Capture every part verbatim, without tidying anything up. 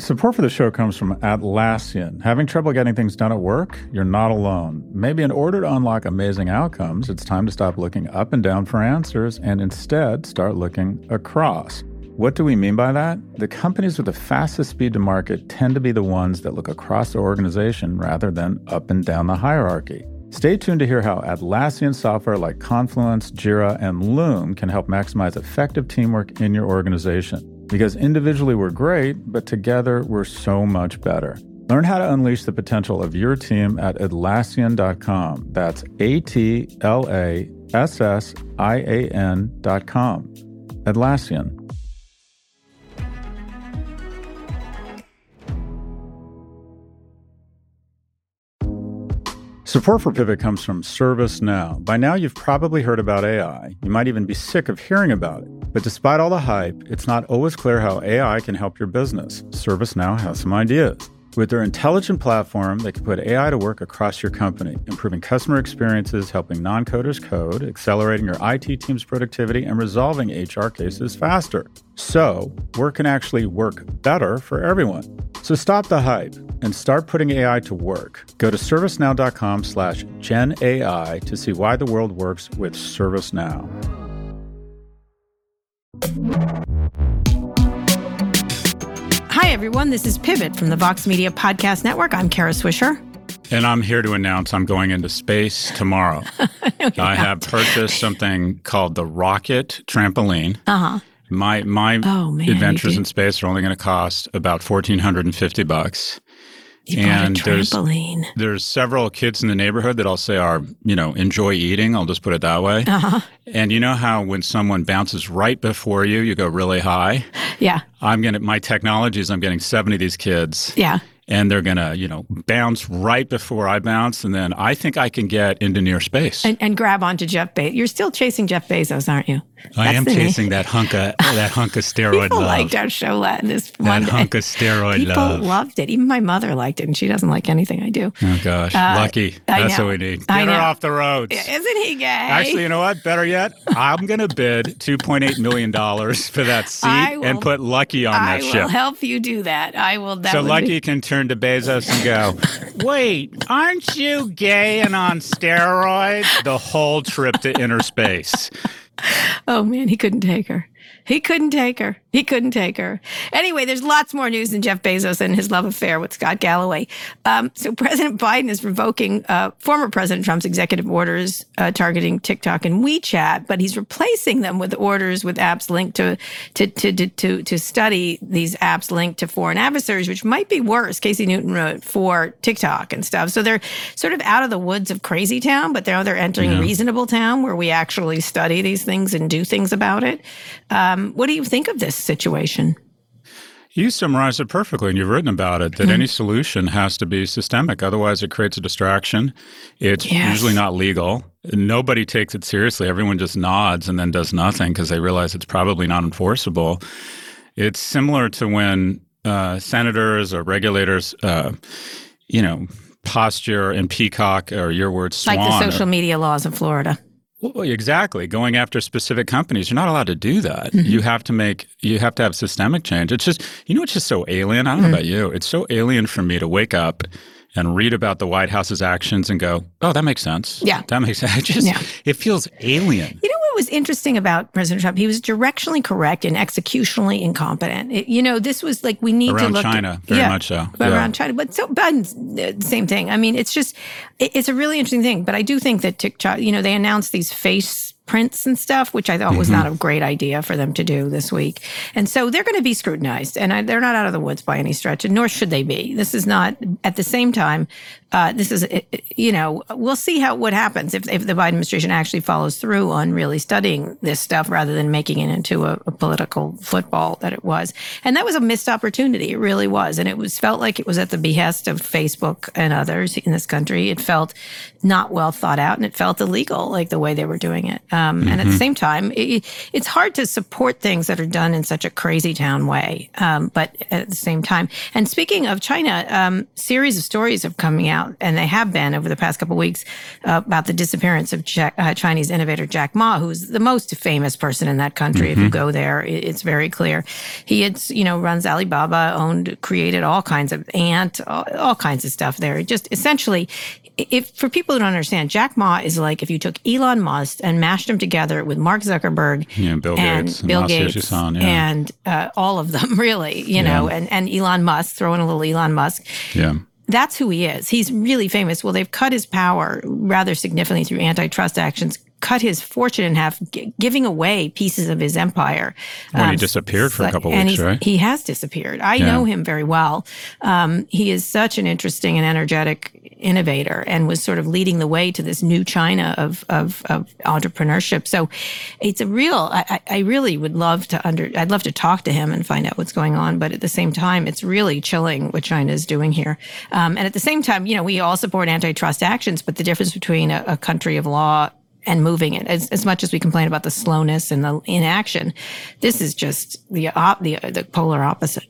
Support for the show comes from Atlassian. Having trouble getting things done at work? You're not alone. Maybe in order to unlock amazing outcomes, it's time to stop looking up and down for answers and instead start looking across. What do we mean by that? The companies with the fastest speed to market tend to be the ones that look across the organization rather than up and down the hierarchy. Stay tuned to hear how Atlassian software like Confluence, Jira, and Loom can help maximize effective teamwork in your organization. Because individually we're great, but together we're so much better. Learn how to unleash the potential of your team at Atlassian dot com. That's A T L A S S I A N dot com. Atlassian. Support for Pivot comes from ServiceNow. By now, you've probably heard about A I. You might even be sick of hearing about it. But despite all the hype, it's not always clear how A I can help your business. ServiceNow has some ideas. With their intelligent platform, they can put A I to work across your company, improving customer experiences, helping non-coders code, accelerating your I T team's productivity, and resolving H R cases faster. So, work can actually work better for everyone. So stop the hype and start putting A I to work. Go to servicenow.com slash GenAI to see why the world works with ServiceNow. Hi, everyone. This is Pivot from the Vox Media Podcast Network. I'm Kara Swisher. And I'm here to announce I'm going into space tomorrow. I not. have purchased something called the Rocket Trampoline. Uh-huh. My my oh, man, adventures in space are only going to cost about one thousand four hundred fifty bucks. You and bought a trampoline. There's, there's several kids in the neighborhood that I'll say are, you know, enjoy eating. I'll just put it that way. Uh-huh. And you know how when someone bounces right before you, you go really high? Yeah. I'm going to, my technology is I'm getting seventy of these kids. Yeah. And they're going to, you know, bounce right before I bounce. And then I think I can get into near space. And, and grab onto Jeff Bezos. You're still chasing Jeff Bezos, aren't you? I am chasing that hunk of, that hunk of steroid People love. liked our show this one That day. hunk of steroid People love. People loved it. Even my mother liked it, and she doesn't like anything I do. Oh, gosh. Uh, Lucky. I That's know. what we need. I Get her know. off the roads. Isn't he gay? Actually, you know what? Better yet, I'm going to bid two point eight million dollars for that seat will, and put Lucky on I that will ship. help you do that. I will. That So would Lucky be... can turn to Bezos and go, wait, aren't you gay and on steroids? The whole trip to inner space. Oh, man, he couldn't take her. He couldn't take her. He couldn't take her. Anyway, there's lots more news than Jeff Bezos and his love affair with Scott Galloway. Um, so President Biden is revoking uh, former President Trump's executive orders uh, targeting TikTok and WeChat, but he's replacing them with orders with apps linked to to to to to, to study these apps linked to foreign adversaries, which might be worse. Casey Newton wrote for TikTok and stuff. So they're sort of out of the woods of crazy town, but now they're entering Yeah. reasonable town where we actually study these things and do things about it. Um, what do you think of this situation? You summarized it perfectly, and you've written about it, that Mm-hmm. any solution has to be systemic. Otherwise, it creates a distraction. It's Yes. usually not legal. Nobody takes it seriously. Everyone just nods and then does nothing because they realize it's probably not enforceable. It's similar to when uh, senators or regulators, uh, you know, posture and peacock, or your word, swan. Like the social media laws of Florida. Well, exactly. Going after specific companies, you're not allowed to do that. Mm-hmm. You have to make, you have to have systemic change. It's just, you know, it's just so alien. I don't mm-hmm. know about you. It's so alien for me to wake up and read about the White House's actions and go, oh, that makes sense. Yeah. That makes sense. It just, yeah. it feels alien. You know what was interesting about President Trump? He was directionally correct and executionally incompetent. It, you know, this was like, we need around to look China, at, very yeah, much so. Around yeah. China. But so Biden's uh, same thing. I mean, it's just, it, it's a really interesting thing. But I do think that TikTok, you know, they announced these face prints and stuff, which I thought was mm-hmm. not a great idea for them to do this week. And so they're going to be scrutinized, and I, they're not out of the woods by any stretch, and nor should they be. This is not, at the same time, uh, this is, you know, we'll see how what happens if, if the Biden administration actually follows through on really studying this stuff rather than making it into a, a political football that it was. And that was a missed opportunity. It really was. And it was felt like it was at the behest of Facebook and others in this country. It felt not well thought out, and it felt illegal, like the way they were doing it. Um, Um, Mm-hmm. And at the same time, it, it's hard to support things that are done in such a crazy town way. Um, but at the same time, and speaking of China, um, series of stories are coming out, and they have been over the past couple of weeks, uh, about the disappearance of Jack, uh, Chinese innovator Jack Ma, who's the most famous person in that country. Mm-hmm. If you go there, it, it's very clear. He had, you know, runs Alibaba, owned, created all kinds of Ant, all, all kinds of stuff there. Just essentially, if for people who don't understand, Jack Ma is like if you took Elon Musk and mashed him together with Mark Zuckerberg yeah, Bill and Gates, Bill and Gates yeah. and uh, all of them, really, you know, yeah. and, and Elon Musk, throw in a little Elon Musk. Yeah. That's who he is. He's really famous. Well, they've cut his power rather significantly through antitrust actions, cut his fortune in half, g- giving away pieces of his empire. When um, he so, disappeared for a couple and weeks, right? He has disappeared. I yeah. know him very well. Um, he is such an interesting and energetic innovator and was sort of leading the way to this new China of, of, of entrepreneurship. So it's a real, I, I really would love to under, I'd love to talk to him and find out what's going on. But at the same time, it's really chilling what China is doing here. Um, and at the same time, you know, we all support antitrust actions, but the difference between a, a country of law and moving it, as, as much as we complain about the slowness and the inaction, this is just the op, the, the polar opposite.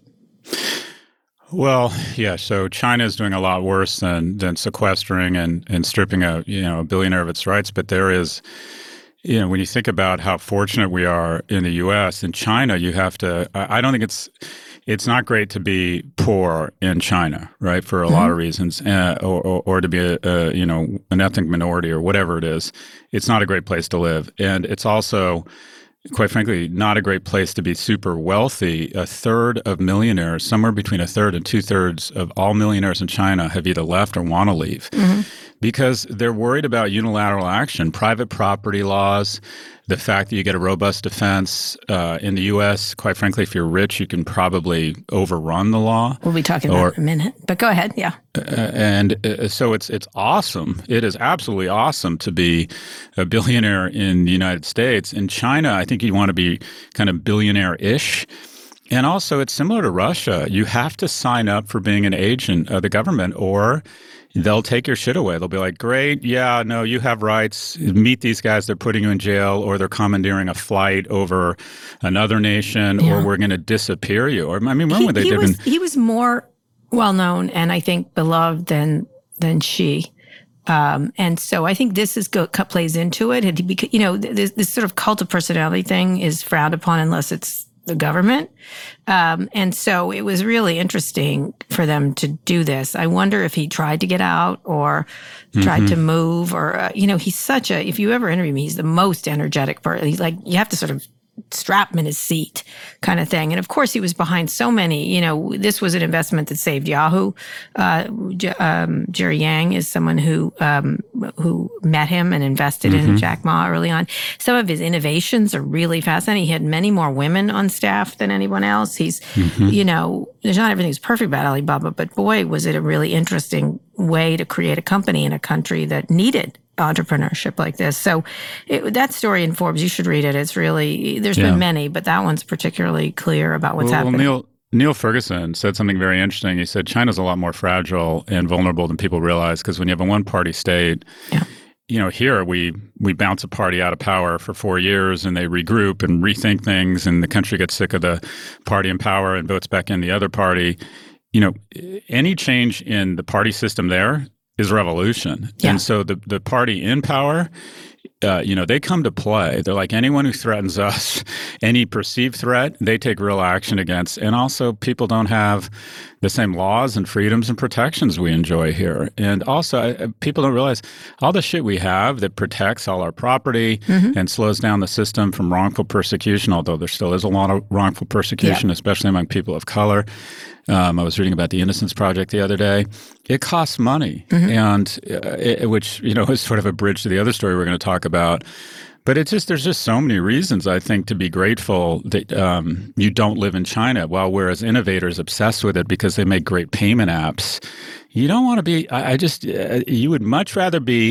Well, yeah. So China is doing a lot worse than than sequestering and, and stripping a you know a billionaire of its rights. But there is, you know, when you think about how fortunate we are in the U S, in China, you have to. I, I don't think it's it's not great to be poor in China, right? For a mm-hmm. lot of reasons, uh, or, or or to be a, a you know an ethnic minority or whatever it is. It's not a great place to live, and it's also, quite frankly, not a great place to be super wealthy. A third of millionaires, somewhere between a third and two thirds of all millionaires in China have either left or want to leave mm-hmm. because they're worried about unilateral action, private property laws, the fact that you get a robust defense. Uh, in the U S, quite frankly, if you're rich, you can probably overrun the law. We'll be talking about it in a minute, but go ahead. Yeah. Uh, and uh, so it's it's awesome. It is absolutely awesome to be a billionaire in the United States. In China, I think you want to be kind of billionaire-ish. And also, it's similar to Russia. You have to sign up for being an agent of the government, or they'll take your shit away. They'll be like, great, yeah, no, you have rights. Meet these guys. They're putting you in jail, or they're commandeering a flight over another nation, yeah. or we're going to disappear you. Or I mean, remember he, what they he did? Was, in, he was more well-known and I think beloved than than Xi. Um, and so I think this is go, plays into it. And, you know, this, this sort of cult of personality thing is frowned upon unless it's the government. Um, and so it was really interesting for them to do this. I wonder if he tried to get out or tried mm-hmm. to move or, uh, you know, he's such a, if you ever interview me, he's the most energetic person. He's like, you have to sort of strap him in his seat kind of thing. And of course, he was behind so many, you know, this was an investment that saved Yahoo. Uh, um, Jerry Yang is someone who, um, who met him and invested mm-hmm. in Jack Ma early on. Some of his innovations are really fascinating. He had many more women on staff than anyone else. He's, mm-hmm. you know, there's not everything's perfect about Alibaba, but boy, was it a really interesting way to create a company in a country that needed entrepreneurship like this. So it, that story in Forbes, you should read it. It's really, there's yeah. been many, but that one's particularly clear about what's well, happening. Well, Neil, Neil Ferguson said something very interesting. He said China's a lot more fragile and vulnerable than people realize because when you have a one-party state, yeah. you know, here we we bounce a party out of power for four years and they regroup and rethink things and the country gets sick of the party in power and votes back in the other party. You know, any change in the party system there is revolution. Yeah. And so the, the party in power, uh, you know, they come to play. They're like anyone who threatens us, any perceived threat, they take real action against. And also people don't have the same laws and freedoms and protections we enjoy here. And also uh, people don't realize all the shit we have that protects all our property mm-hmm. and slows down the system from wrongful persecution, although there still is a lot of wrongful persecution, yeah. especially among people of color. Um, I was reading about the Innocence Project the other day. It costs money, mm-hmm. and uh, it, which you know is sort of a bridge to the other story we're going to talk about. But it's just there's just so many reasons I think to be grateful that um, you don't live in China. While we're as innovators obsessed with it because they make great payment apps, you don't want to be. I, I just uh, you would much rather be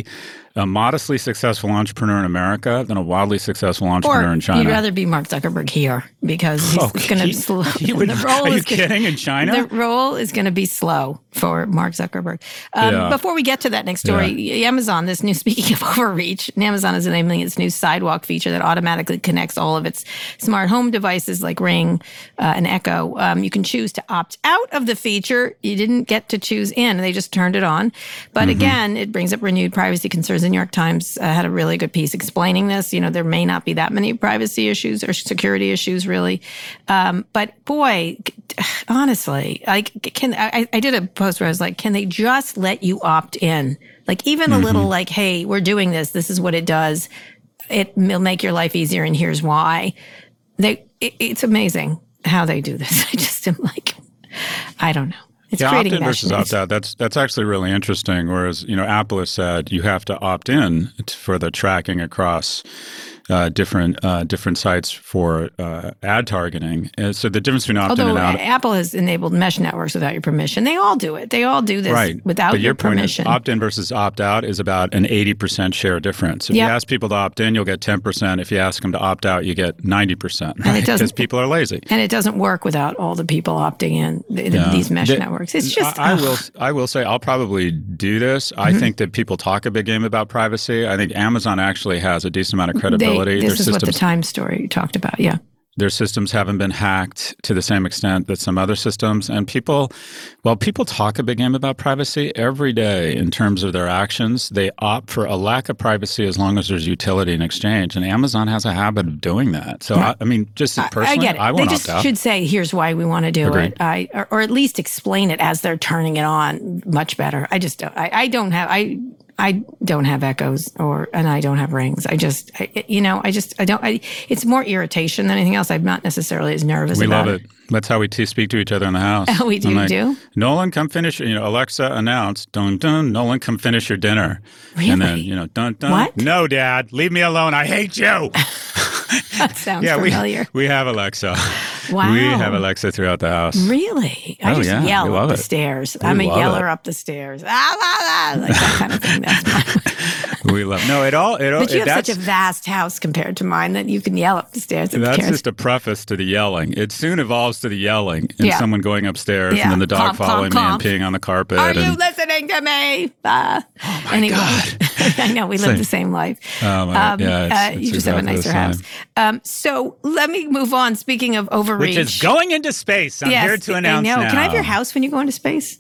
a modestly successful entrepreneur in America than a wildly successful entrepreneur or in China. You'd rather be Mark Zuckerberg here because he's oh, going to slow. He would, the role are you is gonna, kidding? In China? The role is going to be slow for Mark Zuckerberg. Um, yeah. Before we get to that next story, yeah. Amazon, this new, speaking of overreach, Amazon is enabling its new Sidewalk feature that automatically connects all of its smart home devices like Ring uh, and Echo. Um, you can choose to opt out of the feature. You didn't get to choose in. They just turned it on. But mm-hmm. again, it brings up renewed privacy concerns. The New York Times uh, had a really good piece explaining this. You know, there may not be that many privacy issues or security issues, really. Um, but boy, honestly, like, can I, I did a post where I was like, can they just let you opt in? Like, even mm-hmm. a little like, hey, we're doing this. This is what it does. It will make your life easier, and here's why. They, it, it's amazing how they do this. I just am like, I don't know. It's yeah, creating opt-in versus opt-out. That's that's actually really interesting. Whereas, you know, Apple has said you have to opt in for the tracking across uh, different uh, different sites for uh, ad targeting. And so the difference between opt-in Although and out. Apple has enabled mesh networks without your permission. They all do it. They all do this right. without but your, your point permission. Is opt-in versus opt-out is about an eighty percent share difference. If yep. you ask people to opt in, you'll get ten percent. If you ask them to opt out, you get ninety percent. Right? Because people are lazy. And it doesn't work without all the people opting in, the, the, yeah. these mesh the, networks. It's just... I, I will I will say I'll probably do this. Mm-hmm. I think that people talk a big game about privacy. I think Amazon actually has a decent amount of credibility. They, this Their is systems, what the Times story talked about, yeah. Their systems haven't been hacked to the same extent that some other systems. And people, well, people talk a big game about privacy every day in terms of their actions. They opt for a lack of privacy as long as there's utility in exchange. And Amazon has a habit of doing that. So, yeah. I, I mean, just personally, I, get it. I won't They just opt out. should say, here's why we want to do Agreed. it. I, or, or at least explain it as they're turning it on much better. I just don't, I, I don't have, I, I don't have Echoes or, and I don't have Rings. I just, I, you know, I just, I don't, I, it's more irritation than anything else. I'm not necessarily as nervous we about it. We love it. That's how we t- speak to each other in the house. Oh, we do, like, do? Nolan, come finish, you know, Alexa announced, dun, dun, Nolan, come finish your dinner. Really? And then, you know, dun, dun. What? No, Dad, leave me alone. I hate you. That sounds yeah, familiar. We, we have Alexa. Wow. We have Alexa throughout the house. Really? I oh, just yeah. yell up it. the stairs. We I'm a yeller it. up the stairs. Ah, ah, ah, like that kind of thing. That's my We love No, it all. It all But you it, have such a vast house compared to mine that you can yell up the stairs. That's just a preface to the yelling. It soon evolves to the yelling and yeah. someone going upstairs yeah. and then the dog clomp, following clomp, me clomp. and peeing on the carpet. Are and, you listening to me? Uh, oh, my anyway. God. I know. We live Same. the same life. Oh, my, um, yeah, it's, uh, it's you just have a exactly nicer house. Um, so let me move on. Speaking of overreach. Which is going into space. I'm yes, here to announce I know. now. Can I have your house when you go into space?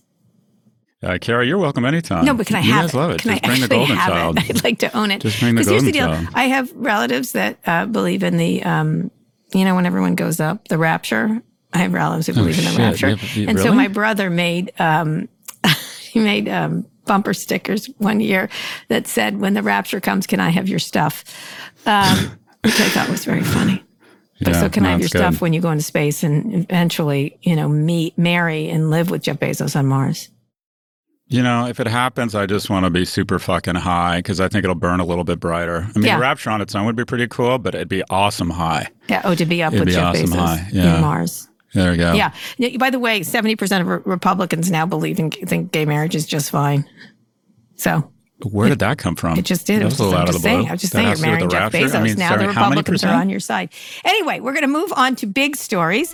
Uh, Kara, you're welcome anytime. No, but can I you have guys it? love it. Can Just I bring the actually golden have child. it? I'd like to own it. Just bring the here's golden the deal. child. I have relatives that uh, believe in the, um, you know, when everyone goes up, the rapture. I have relatives who believe oh, in the shit. rapture. Yeah, you, and really? so my brother made, um, he made um, bumper stickers one year that said, when the rapture comes, can I have your stuff? Um, which I thought was very funny. Yeah, so can no, I have your good. stuff when you go into space and eventually, you know, meet, marry, and live with Jeff Bezos on Mars? You know, if it happens, I just want to be super fucking high because I think it'll burn a little bit brighter. I mean, Yeah. the rapture on its own would be pretty cool, but it'd be awesome high. Yeah. Oh, to be up It'd with be Jeff awesome Bezos high. Yeah. in Mars. There you go. Yeah. Yeah, by the way, seventy percent of re- Republicans now believe in think gay marriage is just fine. So Where did that come from? it just did. That It was was a little just, out I'm of just the saying. blue. I was just That saying has you're to do with marrying the Jeff rapture? Bezos. I mean, now sorry, the how many Republicans are percent? on your side. Anyway, we're going to move on to big stories.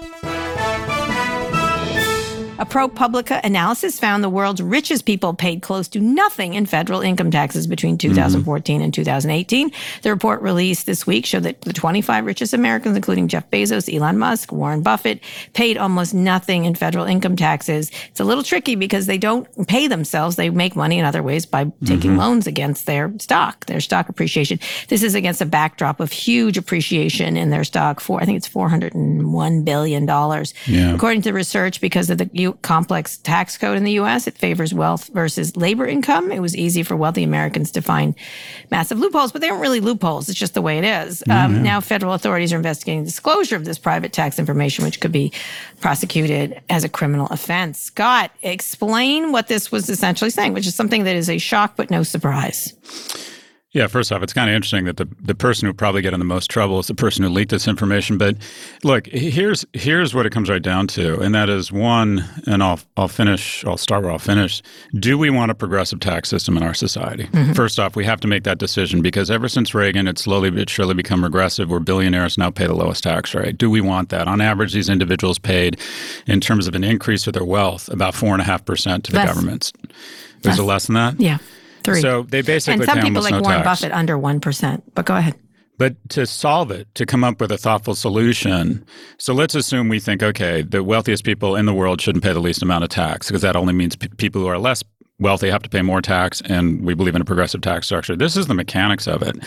A ProPublica analysis found the world's richest people paid close to nothing in federal income taxes between two thousand fourteen mm-hmm. and two thousand eighteen. The report released this week showed that the twenty-five richest Americans, including Jeff Bezos, Elon Musk, Warren Buffett, paid almost nothing in federal income taxes. It's a little tricky because they don't pay themselves. They make money in other ways by taking mm-hmm. loans against their stock, their stock appreciation. This is against a backdrop of huge appreciation in their stock for, I think it's four hundred one billion dollars. Yeah. According to research, because of the U- complex tax code in the U S, it favors wealth versus labor income. It was easy for wealthy Americans to find massive loopholes, but they aren't really loopholes. It's just the way it is. Mm-hmm. Um, now, federal authorities are investigating disclosure of this private tax information, which could be prosecuted as a criminal offense. Scott, explain what this was essentially saying, which is something that is a shock but no surprise. Yeah, first off, it's kind of interesting that the, the person who probably get in the most trouble is the person who leaked this information. But look, here's here's what it comes right down to, and that is one, and I'll I'll finish, I'll start where I'll finish. Do we want a progressive tax system in our society? Mm-hmm. First off, we have to make that decision because ever since Reagan, it's slowly but surely become regressive where billionaires now pay the lowest tax rate. Do we want that? On average, these individuals paid, in terms of an increase of their wealth, about four point five percent to the less. governments. Is it less than that? Yeah. Three. So they basically and some pay people like no Warren tax. Buffett under one percent. But go ahead. But to solve it, to come up with a thoughtful solution, so let's assume we think, okay, the wealthiest people in the world shouldn't pay the least amount of tax because that only means p- people who are less wealthy have to pay more tax, and we believe in a progressive tax structure. This is the mechanics of it.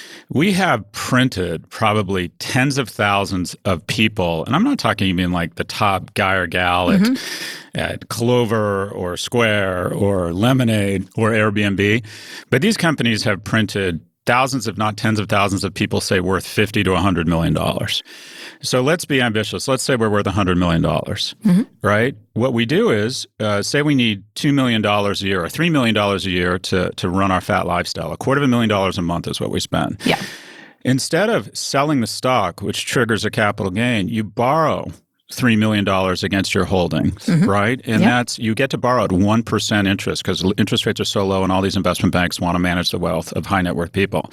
We have printed probably tens of thousands of people, and I'm not talking even like the top guy or gal at, mm-hmm. at Clover or Square or Lemonade or Airbnb, but these companies have printed thousands, if not tens of thousands of people, say worth fifty to one hundred million dollars. So let's be ambitious. Let's say we're worth one hundred million dollars, mm-hmm. right? What we do is uh, say we need two million dollars a year or three million dollars a year to, to run our fat lifestyle. A quarter of a million dollars a month is what we spend. Yeah. Instead of selling the stock, which triggers a capital gain, you borrow three million dollars against your holdings, mm-hmm. right? And yep. that's, you get to borrow at one percent interest because interest rates are so low and all these investment banks want to manage the wealth of high net worth people.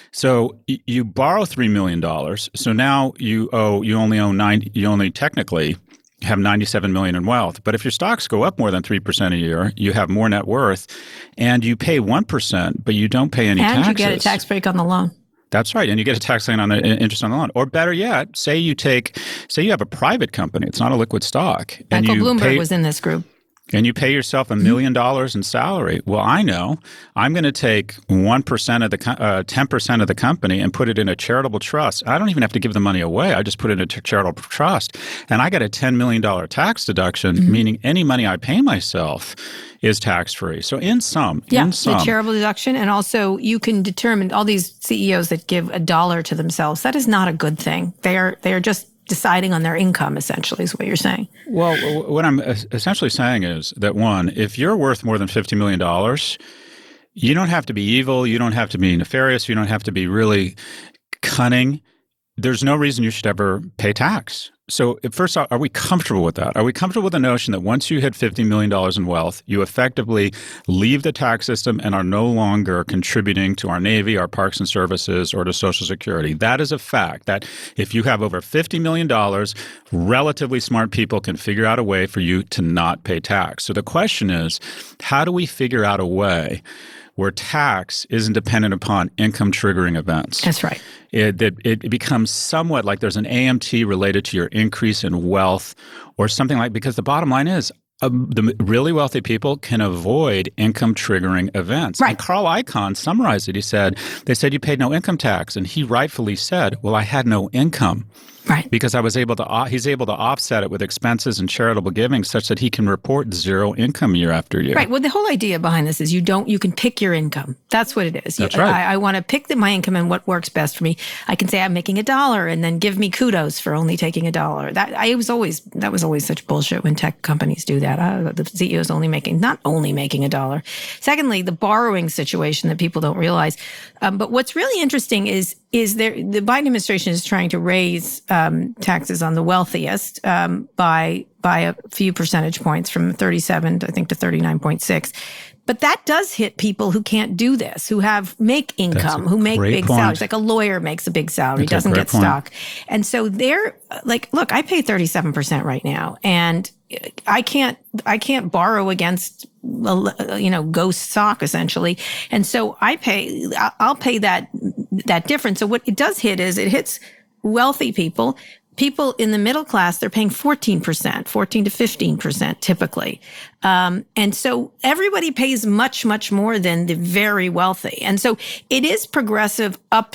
So y- you borrow three million dollars. So now you owe, you only own nine, you only technically have ninety-seven million dollars in wealth. But if your stocks go up more than three percent a year, you have more net worth and you pay one percent, but you don't pay any and taxes. And you get a tax break on the loan. That's right. And you get a tax lien on the interest on the loan. Or better yet, say you take, say you have a private company. It's not a liquid stock. And Michael you Bloomberg pay, was in this group. And you pay yourself a million dollars in salary. Well, I know I'm going to take one percent of the, uh, ten percent of the company and put it in a charitable trust. I don't even have to give the money away. I just put it in a charitable trust. And I get a ten million dollars tax deduction, mm-hmm. meaning any money I pay myself is tax-free. So in sum, yeah, in sum. the charitable deduction. And also you can determine all these C E Os that give a dollar to themselves. That is not a good thing. They are, they are just deciding on their income, essentially, is what you're saying. Well, what I'm essentially saying is that, one, if you're worth more than fifty million dollars, you don't have to be evil. You don't have to be nefarious. You don't have to be really cunning. There's no reason you should ever pay tax. So first off, are we comfortable with that? Are we comfortable with the notion that once you hit fifty million dollars in wealth, you effectively leave the tax system and are no longer contributing to our Navy, our parks and services, or to Social Security? That is a fact, that if you have over fifty million dollars, relatively smart people can figure out a way for you to not pay tax. So the question is, how do we figure out a way where tax isn't dependent upon income triggering events? That's right. It, it, it becomes somewhat like there's an A M T related to your increase in wealth or something like, because the bottom line is um, the really wealthy people can avoid income triggering events. Right. And Carl Icahn summarized it. He said, they said you paid no income tax. And he rightfully said, well, I had no income. Right. Because I was able to, he's able to offset it with expenses and charitable giving such that he can report zero income year after year. Right. Well, the whole idea behind this is you don't, you can pick your income. That's what it is. That's you, right. I, I want to pick the, my income and what works best for me. I can say I'm making a dollar and then give me kudos for only taking a dollar. That I was always, that was always such bullshit when tech companies do that. Uh, the C E O is only making, not only making a dollar. Secondly, the borrowing situation that people don't realize. Um, but what's really interesting is, is there, the Biden administration is trying to raise um, taxes on the wealthiest um, by by a few percentage points from thirty-seven, to, I think, to thirty-nine point six. But that does hit people who can't do this, who have make income, who make big point. salaries. Like a lawyer makes a big salary, That's doesn't get point. stock. And so they're like, look, I pay thirty-seven percent right now, and I can't I can't borrow against you know ghost stock essentially. And so I pay I'll pay that that difference. So what it does hit is it hits wealthy people. People in the middle class, they're paying fourteen percent, fourteen to fifteen percent typically. Um, and so everybody pays much, much more than the very wealthy. And so it is progressive up to a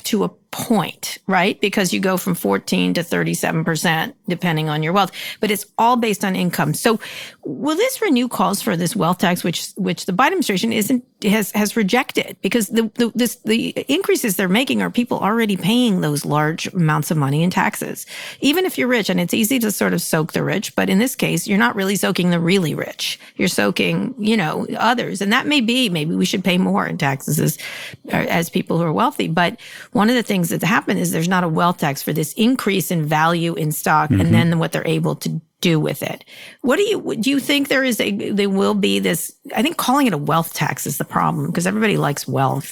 point, right? Because you go from fourteen to thirty-seven percent, depending on your wealth, but it's all based on income. So will this renew calls for this wealth tax, which, which the Biden administration isn't, has, has rejected, because the, the, this, the increases they're making are people already paying those large amounts of money in taxes. Even if you're rich, and it's easy to sort of soak the rich, but in this case, you're not really soaking the really rich. You're soaking, you know, others. And that may be, maybe we should pay more in taxes as, as people who are wealthy. But one of the things that's happened is there's not a wealth tax for this increase in value in stock, mm-hmm. and then what they're able to do with it. What do you, do you think there is a, there will be this, I think calling it a wealth tax is the problem, because everybody likes wealth.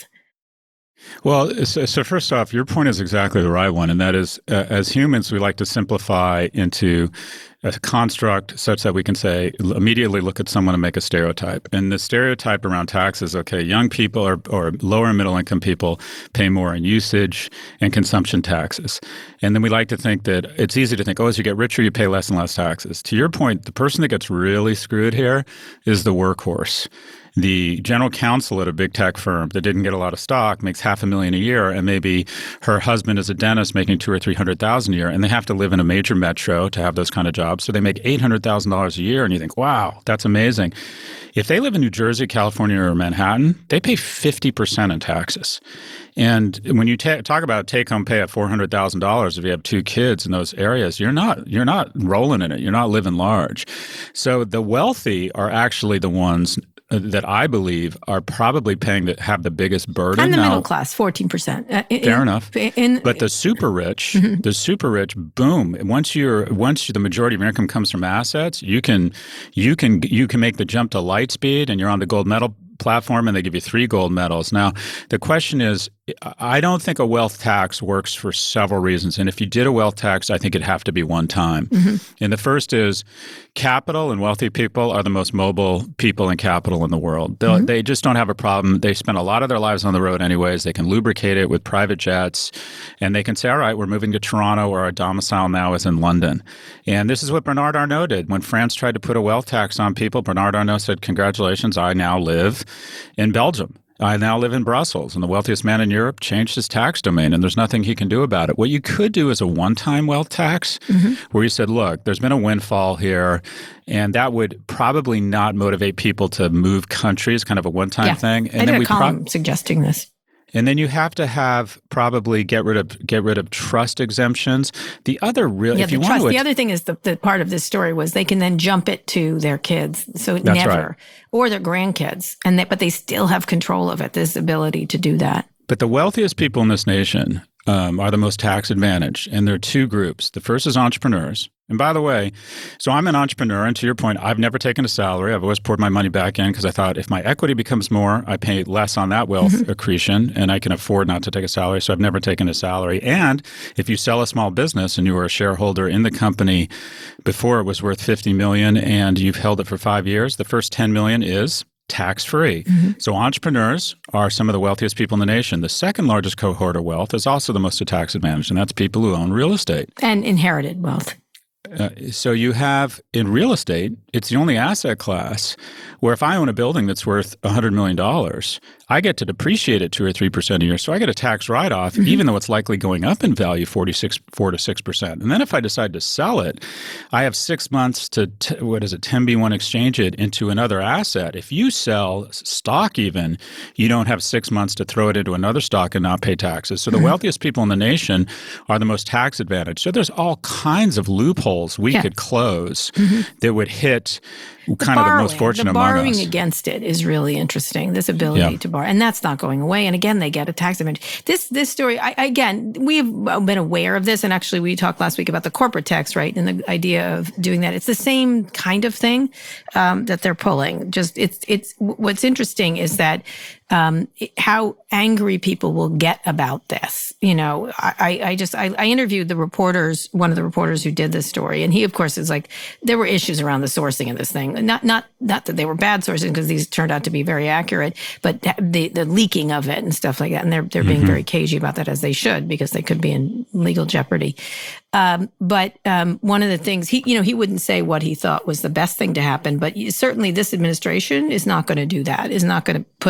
Well, so, so first off, your point is exactly the right one. And that is, uh, as humans, we like to simplify into a construct such that we can say, immediately look at someone and make a stereotype. And the stereotype around taxes, okay, young people or, or lower and middle income people pay more in usage and consumption taxes. And then we like to think that it's easy to think, oh, as you get richer, you pay less and less taxes. To your point, the person that gets really screwed here is the workhorse. The general counsel at a big tech firm that didn't get a lot of stock makes half a million a year, and maybe her husband is a dentist making two or three hundred thousand a year, and they have to live in a major metro to have those kind of jobs. So they make eight hundred thousand dollars a year, and you think, wow, that's amazing. If they live in New Jersey, California, or Manhattan, they pay fifty percent in taxes. And when you ta- talk about take-home pay at four hundred thousand dollars, if you have two kids in those areas, you're not you're not rolling in it. You're not living large. So the wealthy are actually the ones that I believe are probably paying that have the biggest burden. And the now, middle class, fourteen percent. Uh, in, fair enough. In, but the super rich, mm-hmm. the super rich, boom! Once you're once the majority of your income comes from assets, you can you can you can make the jump to light speed, and you're on the gold medal platform, and they give you three gold medals. Now, the question is, I don't think a wealth tax works for several reasons. And if you did a wealth tax, I think it'd have to be one time. Mm-hmm. And the first is capital and wealthy people are the most mobile people in capital in the world. Mm-hmm. They just don't have a problem. They spend a lot of their lives on the road anyways. They can lubricate it with private jets, and they can say, all right, we're moving to Toronto, where our domicile now is in London. And this is what Bernard Arnault did. When France tried to put a wealth tax on people, Bernard Arnault said, congratulations, I now live in Belgium. I now live in Brussels, and the wealthiest man in Europe changed his tax domain, and there's nothing he can do about it. What you could do is a one-time wealth tax, mm-hmm. where you said, look, there's been a windfall here, and that would probably not motivate people to move countries, kind of a one-time yeah. thing. And I did then a we column pro- suggesting this. And then you have to have probably get rid of get rid of trust exemptions. The other real, yeah, if you the want trust. to, the other thing is the, the part of this story was they can then jump it to their kids, so That's never, right. or their grandkids, and they, but they still have control of it. This ability to do that. But the wealthiest people in this nation um, are the most tax advantaged, and there are two groups. The first is entrepreneurs. And by the way, so I'm an entrepreneur, and to your point, I've never taken a salary. I've always poured my money back in because I thought if my equity becomes more, I pay less on that wealth mm-hmm. accretion, and I can afford not to take a salary. So I've never taken a salary. And if you sell a small business and you were a shareholder in the company before it was worth fifty million dollars and you've held it for five years, the first ten million dollars is tax-free. Mm-hmm. So entrepreneurs are some of the wealthiest people in the nation. The second largest cohort of wealth is also the most tax advantaged, and that's people who own real estate. And inherited wealth. Uh, so you have, in real estate, it's the only asset class where if I own a building that's worth one hundred million dollars, I get to depreciate it two or three percent a year. So I get a tax write-off, mm-hmm. even though it's likely going up in value forty-six, four to six percent. And then if I decide to sell it, I have six months to, t- what is it, ten B one exchange it into another asset. If you sell stock even, you don't have six months to throw it into another stock and not pay taxes. So the mm-hmm. wealthiest people in the nation are the most tax advantaged. So there's all kinds of loopholes we yeah. could close mm-hmm. that would hit kind borrowing, of the most fortunate the among us. Borrowing against it is really interesting, this ability yeah. to borrow. And that's not going away. And again, they get a tax advantage. This this story, I, again, we've been aware of this. And actually, we talked last week about the corporate tax, right? And the idea of doing that. It's the same kind of thing um, that they're pulling. Just it's it's what's interesting is that um, how angry people will get about this. You know, I, I just, I, I interviewed the reporters, one of the reporters who did this story. And he, of course, is like, there were issues around the sourcing of this thing. Not, not, not that they were bad sourcing, because these turned out to be very accurate, but the, the leaking of it and stuff like that. And they're, they're being mm-hmm. very cagey about that, as they should, because they could be in legal jeopardy. Um, but um, one of the things, he, you know, he wouldn't say what he thought was the best thing to happen, but certainly this administration is not going to do that, is not going to put a wealth tax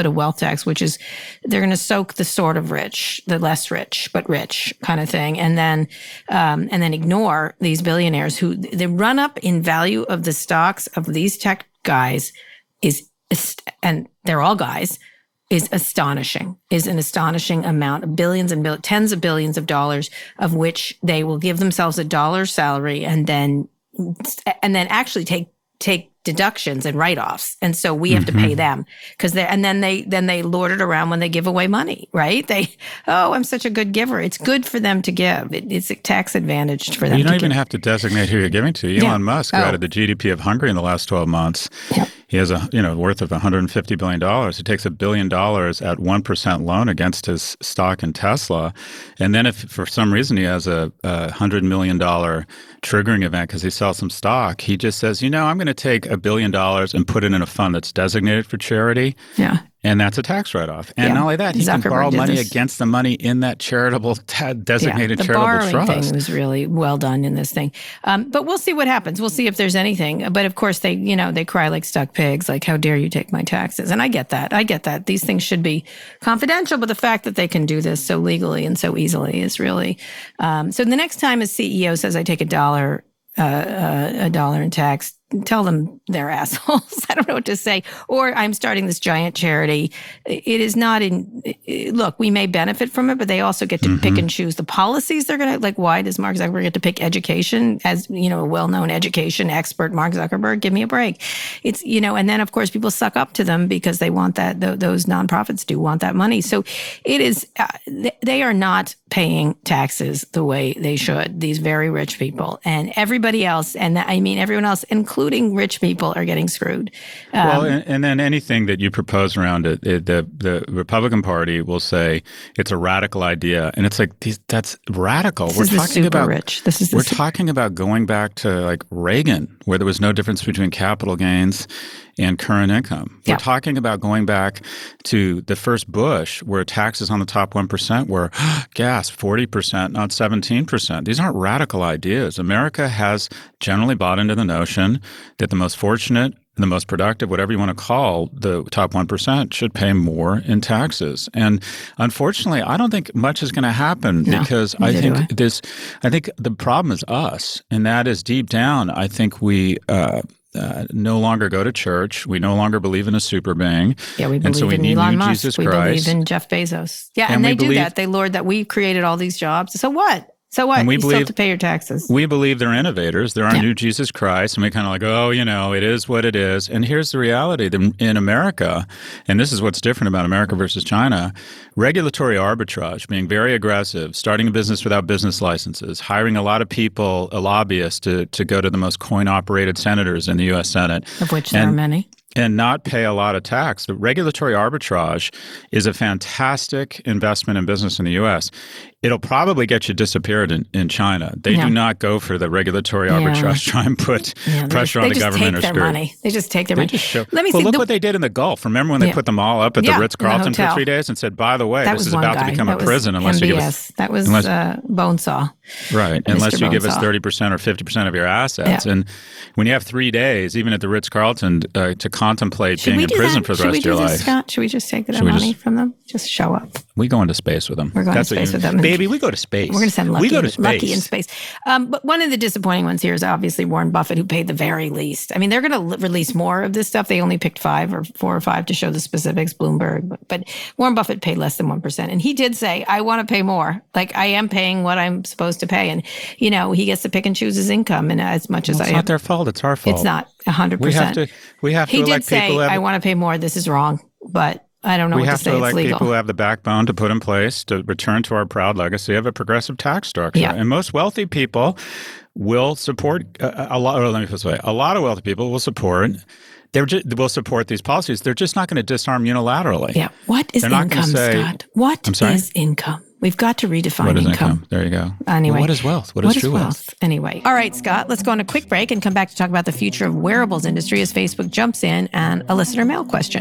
tax, which is they're going to soak the sort of rich, the less rich, but rich kind of thing. And then, um, and then ignore these billionaires who the run up in value of the stocks of these tech guys is, and they're all guys, is astonishing, is an astonishing amount of billions and bill- tens of billions of dollars of which they will give themselves a dollar salary and then, and then actually take, take deductions and write-offs. And so we have mm-hmm. to pay them because they and then they then they lord it around when they give away money, right? They, oh, I'm such a good giver. It's good for them to give. It, it's a tax advantage for them. You don't to even give. have to designate who you're giving to. Elon yeah. Musk oh. added the G D P of Hungary in the last twelve months. Yep. He has a you know worth of one hundred fifty billion dollars. He takes a billion dollars at one percent loan against his stock in Tesla. And then if for some reason he has a, a one hundred million dollars triggering event because he sells some stock, he just says, you know, I'm going to take a billion dollars and put it in a fund that's designated for charity. Yeah. And that's a tax write-off. And yeah. not only that, he Zuckerberg can borrow money this. against the money in that charitable, ta- designated yeah, the charitable borrowing trust. thing was really well done in this thing. Um, but we'll see what happens. We'll see if there's anything. But of course, they, you know, they cry like stuck pigs, like, how dare you take my taxes? And I get that. I get that. These things should be confidential. But the fact that they can do this so legally and so easily is really... Um, so the next time a C E O says, I take a dollar, uh, uh, a dollar in tax, tell them they're assholes. I don't know what to say. Or I'm starting this giant charity. It is not in, look, we may benefit from it, but they also get to mm-hmm. pick and choose the policies they're going to, like, why does Mark Zuckerberg get to pick education as, you know, a well-known education expert, Mark Zuckerberg? Give me a break. It's, you know, and then of course people suck up to them because they want that, th- those nonprofits do want that money. So it is, uh, th- they are not paying taxes the way they should, these very rich people, and everybody else. And I mean, everyone else, including rich people, are getting screwed. Um, well, and, and then anything that you propose around it, it, the the Republican Party will say it's a radical idea, and it's like these, that's radical. This we're is talking the super about rich. This is the we're super- talking about going back to like Reagan, where there was no difference between capital gains and current income. We're yeah. talking about going back to the first Bush, where taxes on the top one percent were, gas, forty percent, not seventeen percent. These aren't radical ideas. America has generally bought into the notion that the most fortunate, the most productive, whatever you want to call the top one percent, should pay more in taxes. And unfortunately, I don't think much is going to happen no, because I think I. this, I think the problem is us. And that is deep down, I think we, uh, Uh, no longer go to church. We no longer believe in a super being. Yeah, we believe and so we in need Elon new Musk. Jesus we Christ. believe in Jeff Bezos. Yeah, and, and they believe, do that. They lord that we created all these jobs. So what? So what? And we you believe, still have to pay your taxes. We believe they're innovators. They're our yeah. new Jesus Christ. And we kind of like, oh, you know, it is what it is. And here's the reality. In America, and this is what's different about America versus China, regulatory arbitrage, being very aggressive, starting a business without business licenses, hiring a lot of people, a lobbyist to, to go to the most coin-operated senators in the U S Senate. Of which there and, are many. And not pay a lot of tax. The regulatory arbitrage is a fantastic investment in business in the U S. It'll probably get you disappeared in, in China. They yeah. do not go for the regulatory arbitrage, yeah. try and put yeah, pressure just, on the government or screw. They just take their money. They just take their they money. Just show, Let me well, see. look the, what they did in the Gulf. Remember when they yeah. put them all up at yeah, the Ritz-Carlton the for three days and said, by the way, that this is about guy. to become that a prison unless M B S. you give us... That was unless, uh, Bonesaw. Right. Mister Unless you Bonesaw. give us thirty percent or fifty percent of your assets. Yeah. And when you have three days, even at the Ritz-Carlton, uh, to contemplate Should being in prison that? for the Should rest of your this, life. Scott? Should we just take their Should money just, from them? Just show up. We go into space with them. We're going That's to space you, with them. Baby, we go to space. We're going to send Lucky, we go to space. Lucky in space. Um, but one of the disappointing ones here is obviously Warren Buffett, who paid the very least. I mean, they're going to l- release more of this stuff. They only picked five or four or five to show the specifics, Bloomberg. But, but Warren Buffett paid less than one percent. And he did say, I want to pay more. Like, I am paying what I'm supposed to pay. And, you know, he gets to pick and choose his income. And as much well, as it's I not have, their fault. It's our fault. It's not one hundred percent. We have to, we have to he elect did say, people. Have, I want to pay more. This is wrong. But I don't know we what have to say. to elect it's legal. people who have the backbone to put in place to return to our proud legacy of a progressive tax structure. Yeah. And most wealthy people will support a, a lot. Or let me put it this way: a lot of wealthy people will support. They're just, will support these policies. They're just not going to disarm unilaterally. Yeah. What is They're not income, say, Scott? What I'm sorry? is income? We've got to redefine what is income. income. There you go. Anyway. Well, what is wealth? What is what true is wealth? wealth? Anyway. All right, Scott, let's go on a quick break and come back to talk about the future of wearables industry as Facebook jumps in and a listener mail question.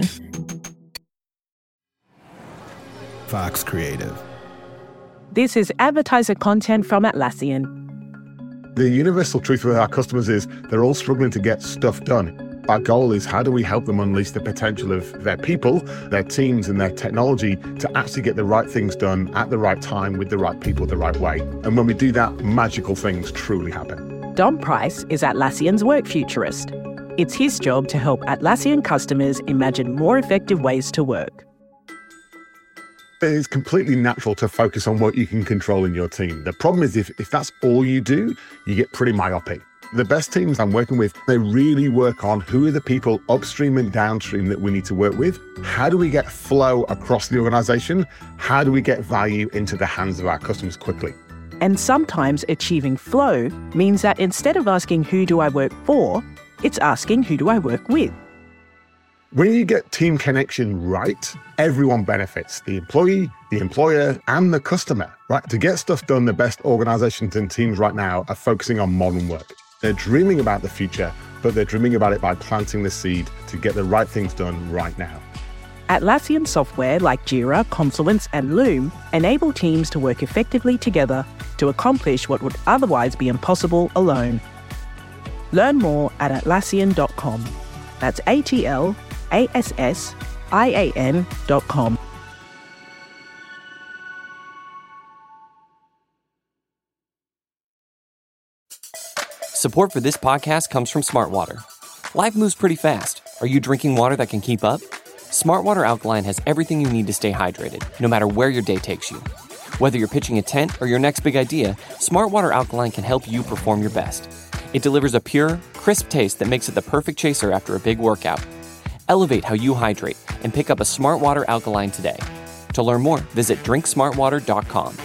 Fox Creative. This is advertiser content from Atlassian. The universal truth with our customers is they're all struggling to get stuff done. Our goal is how do we help them unleash the potential of their people, their teams, and their technology to actually get the right things done at the right time with the right people the right way. And when we do that, magical things truly happen. Dom Price is Atlassian's work futurist. It's his job to help Atlassian customers imagine more effective ways to work. It's completely natural to focus on what you can control in your team. The problem is if, if that's all you do, you get pretty myopic. The best teams I'm working with, they really work on who are the people upstream and downstream that we need to work with. How do we get flow across the organization? How do we get value into the hands of our customers quickly? And sometimes achieving flow means that instead of asking who do I work for, it's asking who do I work with. When you get team connection right, everyone benefits. The employee, the employer, and the customer, right? To get stuff done, the best organizations and teams right now are focusing on modern work. They're dreaming about the future, but they're dreaming about it by planting the seed to get the right things done right now. Atlassian software like Jira, Confluence, and Loom enable teams to work effectively together to accomplish what would otherwise be impossible alone. Learn more at Atlassian dot com. That's A T L A S S I A N dot com. Support for this podcast comes from Smartwater. Life moves pretty fast. Are you drinking water that can keep up? Smartwater Alkaline has everything you need to stay hydrated, no matter where your day takes you. Whether you're pitching a tent or your next big idea, Smartwater Alkaline can help you perform your best. It delivers a pure, crisp taste that makes it the perfect chaser after a big workout. Elevate how you hydrate and pick up a Smartwater Alkaline today. To learn more, visit drink smartwater dot com.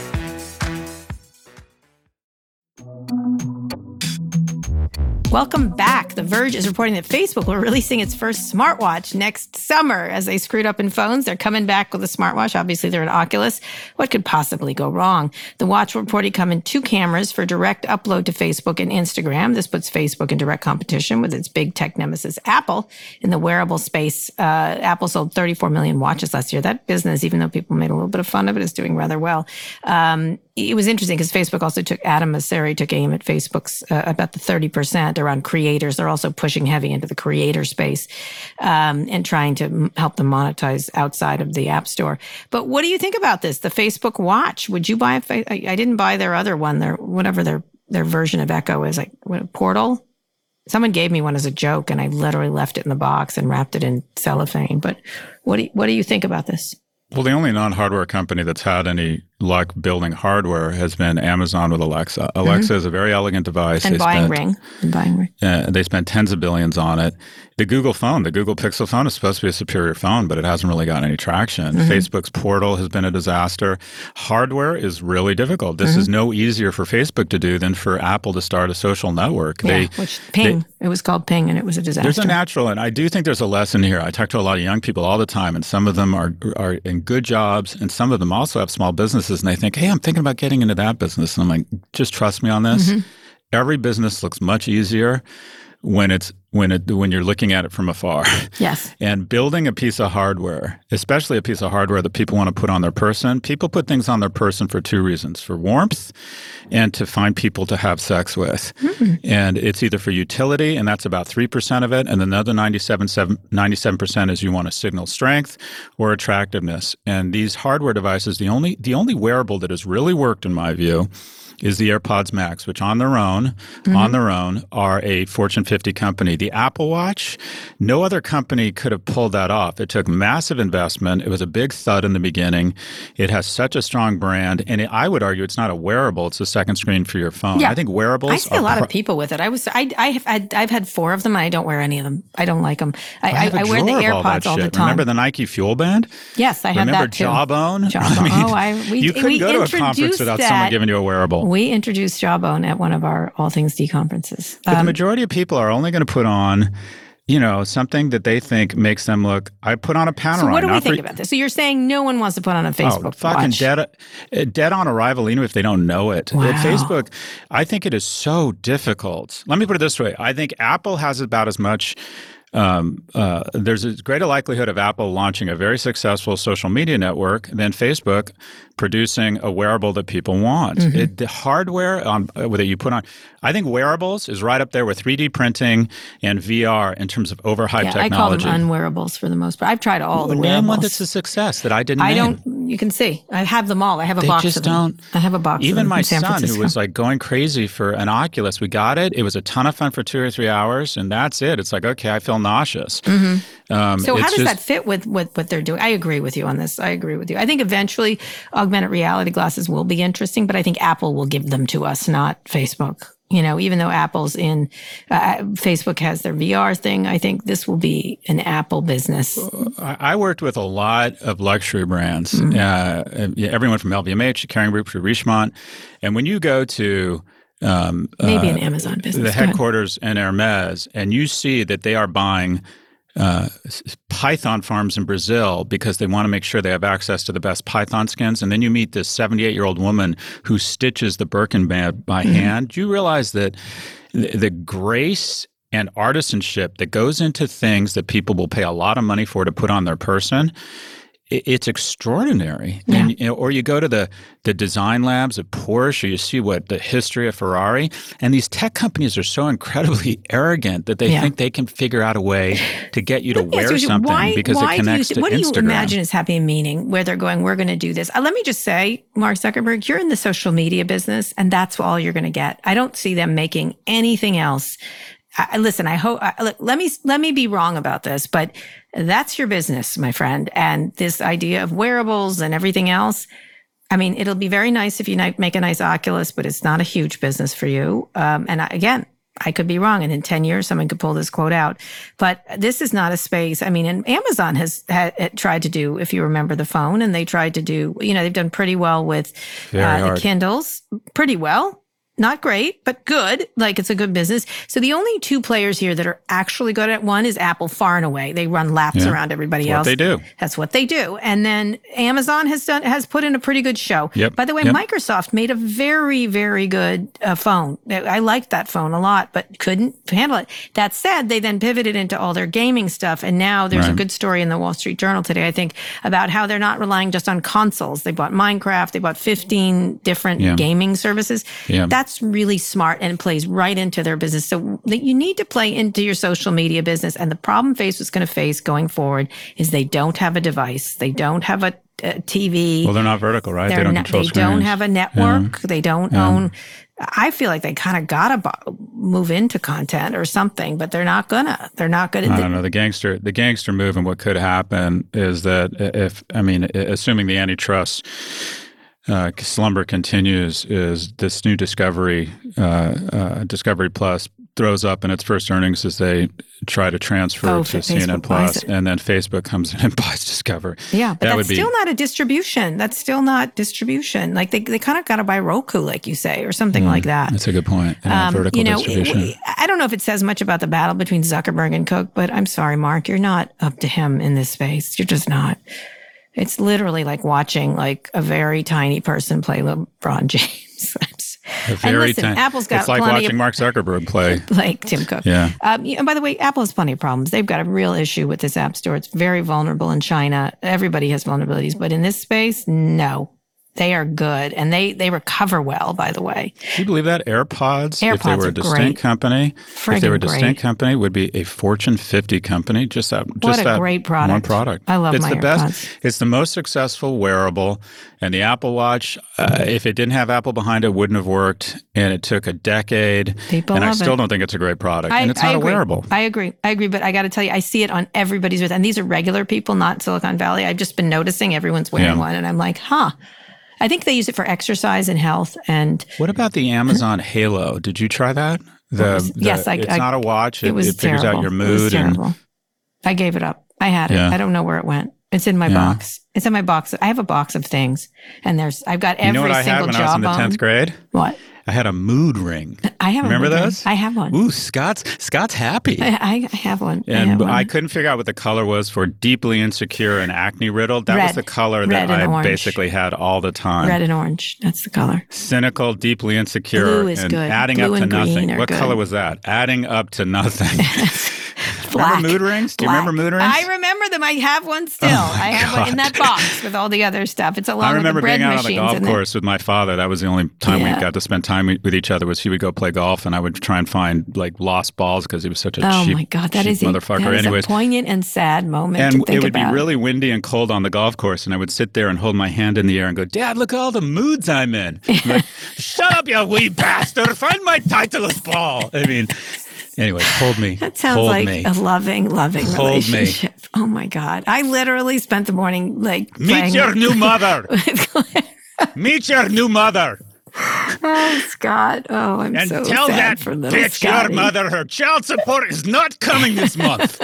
Welcome back. The Verge is reporting that Facebook will be releasing its first smartwatch next summer. As they screwed up in phones, they're coming back with a smartwatch. Obviously, they're an Oculus. What could possibly go wrong? The watch will reportedly come in two cameras for direct upload to Facebook and Instagram. This puts Facebook in direct competition with its big tech nemesis, Apple. In the wearable space, uh, Apple sold thirty-four million watches last year. That business, even though people made a little bit of fun of it, is doing rather well. Um, it was interesting because Facebook also took, Adam Mosseri took aim at Facebook's uh, about the thirty percent around creators. They're also pushing heavy into the creator space um, and trying to m- help them monetize outside of the App Store. But what do you think about this? The Facebook Watch? Would you buy? A fa- I, I didn't buy their other one. Their whatever their their version of Echo is, like what, Portal. Someone gave me one as a joke, and I literally left it in the box and wrapped it in cellophane. But what do you, what do you think about this? Well, the only non-hardware company that's had any luck building hardware has been Amazon with Alexa. Alexa mm-hmm. is a very elegant device. And they buying spent, Ring. And buying Ring. Uh, they spent tens of billions on it. The Google phone, the Google Pixel phone is supposed to be a superior phone, but it hasn't really gotten any traction. Mm-hmm. Facebook's Portal has been a disaster. Hardware is really difficult. This mm-hmm. is no easier for Facebook to do than for Apple to start a social network. Yeah, they, which Ping. They, it was called Ping, and it was a disaster. There's a natural, and I do think there's a lesson here. I talk to a lot of young people all the time, and some of them are are in good jobs, and some of them also have small businesses, and they think, hey, I'm thinking about getting into that business. And I'm like, just trust me on this. Mm-hmm. Every business looks much easier when it's when it when you're looking at it from afar. Yes. And building a piece of hardware, especially a piece of hardware that people want to put on their person, people put things on their person for two reasons: for warmth and to find people to have sex with. Mm-hmm. And it's either for utility, and that's about three percent of it, and another ninety-seven percent is you want to signal strength or attractiveness. And these hardware devices, the only the only wearable that has really worked in my view is the AirPods Max, which on their own, mm-hmm. on their own, are a Fortune fifty company. The Apple Watch, no other company could have pulled that off. It took massive investment. It was a big thud in the beginning. It has such a strong brand, and it, I would argue it's not a wearable; it's a second screen for your phone. Yeah. I think wearables. I see a lot pro- of people with it. I was, I, I have, had, I've had four of them, and I don't wear any of them. I don't like them. I, I, have a I, I wear the AirPods all, all the time. Remember the Nike Fuel Band? Yes, I have Remember that too. Jawbone? Jawbone. I mean, oh, I, we, you couldn't we go to a conference without that. someone giving you a wearable. We introduced Jawbone at one of our All Things D conferences. But um, the majority of people are only going to put on, you know, something that they think makes them look. I put on a Panerai. So what do we think for, about this? So you're saying no one wants to put on a Facebook oh, fucking watch? dead, dead on arrival, even if they don't know it. Wow. At Facebook, I think it is so difficult. Let me put it this way: I think Apple has about as much um, uh, there's a greater likelihood of Apple launching a very successful social media network than Facebook producing a wearable that people want. Mm-hmm. It, the hardware on, uh, that you put on, I think wearables is right up there with three D printing and V R in terms of overhyped yeah, technology. I call them unwearables for the most part. I've tried all the Name wearables. one that's a success that I didn't I name. don't, you can see. I have them all. I have a They box just of them. don't. I have a box Even of them my from San son, Francisco. who was like going crazy for an Oculus, we got it. It was a ton of fun for two or three hours, and that's it. It's like, okay, I feel nauseous. Mm-hmm. Um, so how it's does just, that fit with, with what they're doing? I agree with you on this. I agree with you. I think eventually augmented reality glasses will be interesting, but I think Apple will give them to us, not Facebook. You know, even though Apple's in, uh, Facebook has their V R thing, I think this will be an Apple business. I worked with a lot of luxury brands, Mm-hmm. uh, everyone from L V M H to Kering Group to Richemont. And when you go to um, Maybe uh, an Amazon business. the Go ahead. headquarters in Hermes, and you see that they are buying uh, python farms in Brazil because they want to make sure they have access to the best python skins. And then you meet this seventy-eight-year-old woman who stitches the Birkin bag by mm-hmm. hand. You realize that the, the grace and artisanship that goes into things that people will pay a lot of money for to put on their person, it's extraordinary. Yeah. And, you know, or you go to the, the design labs at Porsche, you see what the history of Ferrari, and these tech companies are so incredibly arrogant that they yeah. think they can figure out a way to get you to wear you, something why, because why it connects do you, to what Instagram. What do you imagine is happy meaning where they're going, we're going to do this? Uh, let me just say, Mark Zuckerberg, you're in the social media business, and that's all you're going to get. I don't see them making anything else. I, listen, I hope, I, look, let me, let me be wrong about this, but that's your business, my friend. And this idea of wearables and everything else, I mean, it'll be very nice if you make a nice Oculus, but it's not a huge business for you. Um, and I, again, I could be wrong. And in ten years, someone could pull this quote out, but this is not a space. I mean, and Amazon has had, tried to do, if you remember the phone, and they tried to do, you know, they've done pretty well with uh, the Kindles, pretty well. Not great, but good. Like, it's a good business. So the only two players here that are actually good at one is Apple, far and away. They run laps yeah. around everybody That's else. What they do. That's what they do. And then Amazon has done has put in a pretty good show. Yep. By the way, yep. Microsoft made a very, very good uh, phone. I liked that phone a lot, but couldn't handle it. That said, they then pivoted into all their gaming stuff. And now there's right. a good story in the Wall Street Journal today, I think, about how they're not relying just on consoles. They bought Minecraft. They bought fifteen different yeah. gaming services. Yeah. That's really smart and plays right into their business. So that you need to play into your social media business. And the problem Facebook's going to face going forward is they don't have a device. They don't have a, a T V. Well, they're not vertical, right? They're they don't not, control They screens. don't have a network. Yeah. They don't yeah. own. I feel like they kind of got to move into content or something, but they're not gonna. They're not gonna. I don't know. The gangster, the gangster move, and what could happen is that if, I mean, assuming the antitrust Uh, slumber continues, is this new Discovery, uh, uh, Discovery Plus throws up in its first earnings as they try to transfer oh, it to Facebook C N N buys Plus, it. and then Facebook comes in and buys Discovery. Yeah, but that that's would be, still not a distribution. That's still not distribution. Like they, they kind of got to buy Roku, like you say, or something mm, like that. That's a good point. Yeah, um, vertical you know, distribution. It, I don't know if it says much about the battle between Zuckerberg and Cook, but I'm sorry, Mark, you're not up to him in this space. You're just not. It's literally like watching like a very tiny person play LeBron James. A very and listen, tiny, Apple's got it's like plenty watching of, Mark Zuckerberg play. like Tim Cook. Yeah. Um, and by the way, Apple has plenty of problems. They've got a real issue with this app store. It's very vulnerable in China. Everybody has vulnerabilities, but in this space, no. They are good, and they they recover well, by the way. Do you believe that AirPods, AirPods if they were a distinct great. company, Friggin' if they were a distinct great. company, would be a Fortune fifty company? Just that, just What a that great product. one product. I love it's my the AirPods. best. It's the most successful wearable, and the Apple Watch. Uh, if it didn't have Apple behind it, wouldn't have worked. And it took a decade. People and I love still it. don't think it's a great product. I, and it's I not agree. a wearable. I agree. I agree. But I got to tell you, I see it on everybody's with, and these are regular people, not Silicon Valley. I've just been noticing everyone's wearing Yeah. one, and I'm like, huh. I think they use it for exercise and health. And What about the Amazon Halo? Did you try that? The, was- the- yes, I- it's I- not a watch. It, it was it figures terrible. out your It was mood. and terrible. I gave it up. I had it. Yeah. I don't know where it went. It's in my Yeah. box. It's in my box. I have a box of things, and there's I've got every you know what I had single when I was in the jawbone. tenth grade? What? I had a mood ring. I have. Remember a mood ring. those? I have one. Ooh, Scott's Scott's happy. I, I have one. I And have one. I couldn't figure out what the color was for deeply insecure and acne riddled. That was Red. the color Red that and I orange. basically had all the time. Red and orange. That's the color. Cynical, deeply insecure, Blue is and good. adding Blue up to and green nothing. are What good. color was that? Adding up to nothing. black. remember mood rings? Do black. you remember mood rings? I remember them. I have one still. Oh I have God. one in that box with all the other stuff. It's along I remember with the bread being out on the machines golf in course with my father. That was the only time Yeah. we got to spend time with each other. Was he would go play golf, and I would try and find like lost balls because he was such a Oh cheap, my God, that cheap is, a, motherfucker. that is Anyways, a poignant and sad moment and to think it would about. be really windy and cold on the golf course, and I would sit there and hold my hand in the air and go, "Dad, look at all the moods I'm in." I'm like, shut up, you wee bastard! Find my Titleist ball. I mean, anyway, hold me. That sounds hold like me. a loving, loving Hold me. relationship. Oh my God. I literally spent the morning like Meet playing your with- new mother. with Claire. Meet your new mother. Oh, Scott. Oh, I'm And so tell sad that for little bitch Scotty. your mother her child support is not coming this month.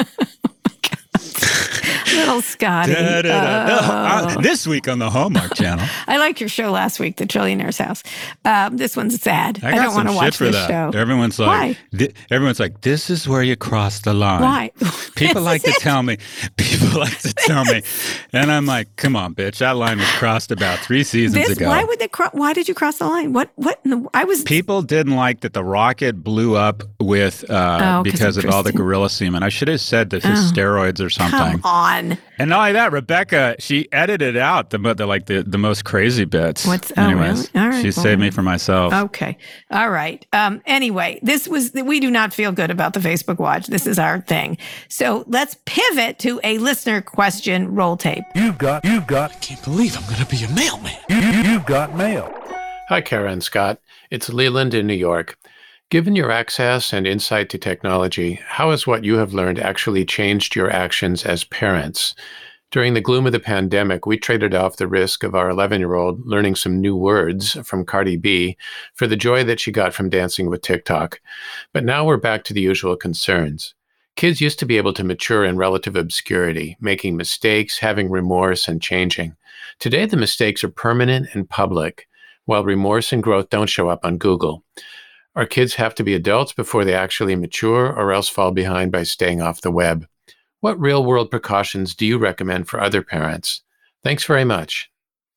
Little Scotty. Da, da, da. Oh. Uh, this week on the Hallmark Channel. I liked your show last week, The Trillionaire's House. Um, this one's sad. I, I got don't want to some watch shit for this that. show. Everyone's like, Why? thi- everyone's like, this is where you cross the line. Why? People This like to is it. tell me. People like to tell me, and I'm like, come on, bitch. That line was crossed about three seasons This, ago. why would they? Cro- why did you cross the line? What? What? In the, I was. People didn't like that the rocket blew up with uh, Oh, 'cause because of of all the Kristen. gorilla semen. I should have said that his Oh. steroids or something. Come on. And not only that, Rebecca, she edited out the, the like the, the most crazy bits. What's- oh, Anyways, really? All right, she well, saved me from myself. Okay. All right. Um, anyway, this was, we do not feel good about the Facebook Watch. This is our thing. So let's pivot to a listener question roll tape. You've got, you've got, Can't believe I'm going to be a mailman. you, you, you've got mail. Hi, Kara and Scott. It's Leland in New York. Given your access and insight to technology, how has what you have learned actually changed your actions as parents? During the gloom of the pandemic, we traded off the risk of our eleven-year-old learning some new words from Cardi B for the joy that she got from dancing with TikTok. But now we're back to the usual concerns. Kids used to be able to mature in relative obscurity, making mistakes, having remorse, and changing. Today, the mistakes are permanent and public, while remorse and growth don't show up on Google. Our kids have to be adults before they actually mature or else fall behind by staying off the web. What real-world precautions do you recommend for other parents? Thanks very much.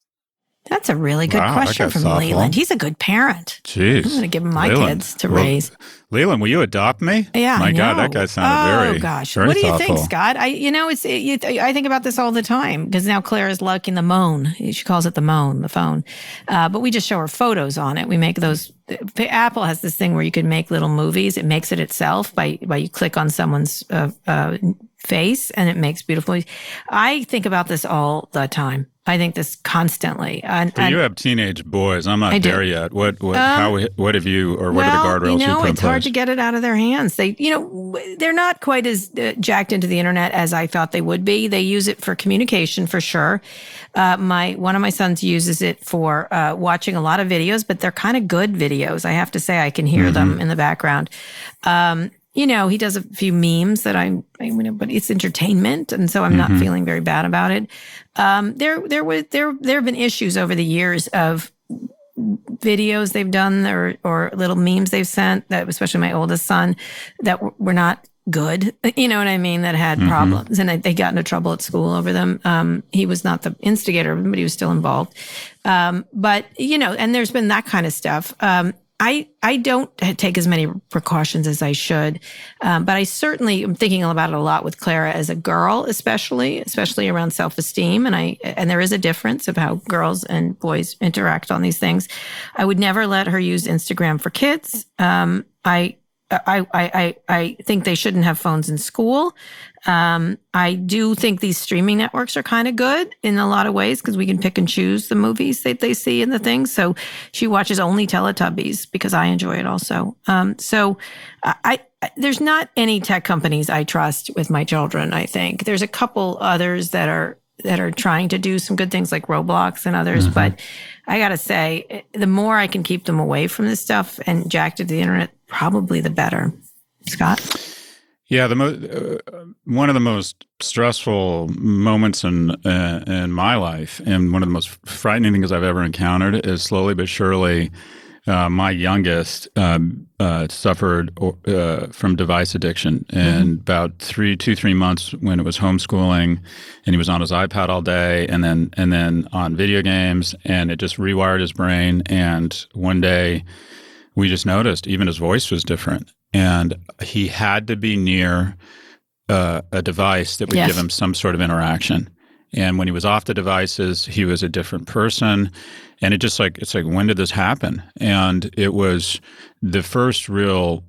That's a really good Wow, that question got from thoughtful. Leland. He's a good parent. Jeez. I'm going to give him my Leland. kids to Well, raise. Leland, will you adopt me? Yeah, My I God, that know. guy sounded oh, very, gosh. very What do you thoughtful. think, Scott? I, you know, it's. It, you, I think about this all the time because now Claire is liking the moan. She calls it the moan, the phone. Uh, but we just show her photos on it. We make those. Apple has this thing where you can make little movies. It makes it itself by by you click on someone's uh, uh, face and it makes beautiful movies. I think about this all the time. I think this constantly. And, But and- you have teenage boys. I'm not I do. there yet. What what Um, how what have you or what well, are the guardrails you know, you put it's in hard place? to get it out of their hands. They, you know, they're not quite as uh, jacked into the internet as I thought they would be. They use it for communication for sure. Uh, my one of my sons uses it for uh, watching a lot of videos, but they're kind of good videos. I have to say, I can hear Mm-hmm. them in the background. Um, you know, he does a few memes that I'm, I mean, but it's entertainment, and so I'm Mm-hmm. not feeling very bad about it. Um, there, there was there there have been issues over the years of videos they've done or or little memes they've sent that, especially my oldest son, that w- were not good. You know what I mean? That had Mm-hmm. problems, and they got into trouble at school over them. Um, he was not the instigator, but he was still involved. Um, but you know, and there's been that kind of stuff. Um, I I don't take as many precautions as I should, um, but I certainly am thinking about it a lot with Clara as a girl, especially especially around self-esteem, and I and there is a difference of how girls and boys interact on these things. I would never let her use Instagram for kids. Um, I. I, I, I, I think they shouldn't have phones in school. Um, I do think these streaming networks are kind of good in a lot of ways because we can pick and choose the movies that they see and the things. So she watches only Teletubbies because I enjoy it also. Um, so I, I, there's not any tech companies I trust with my children. I think there's a couple others that are that are trying to do some good things like Roblox and others, Mm-hmm. but I gotta say, the more I can keep them away from this stuff and jacked to the internet, probably the better. Scott? Yeah, the mo- uh, one of the most stressful moments in uh, in my life, and one of the most frightening things I've ever encountered, is slowly but surely, uh, my youngest um, uh, suffered uh, from device addiction. And mm-hmm. about three, two, three months when it was homeschooling, and he was on his iPad all day, and then and then on video games, and it just rewired his brain. And one day, we just noticed even his voice was different. And he had to be near uh, a device that would Yes. give him some sort of interaction. And when he was off the devices, he was a different person. And it just like, it's like, when did this happen? And it was the first real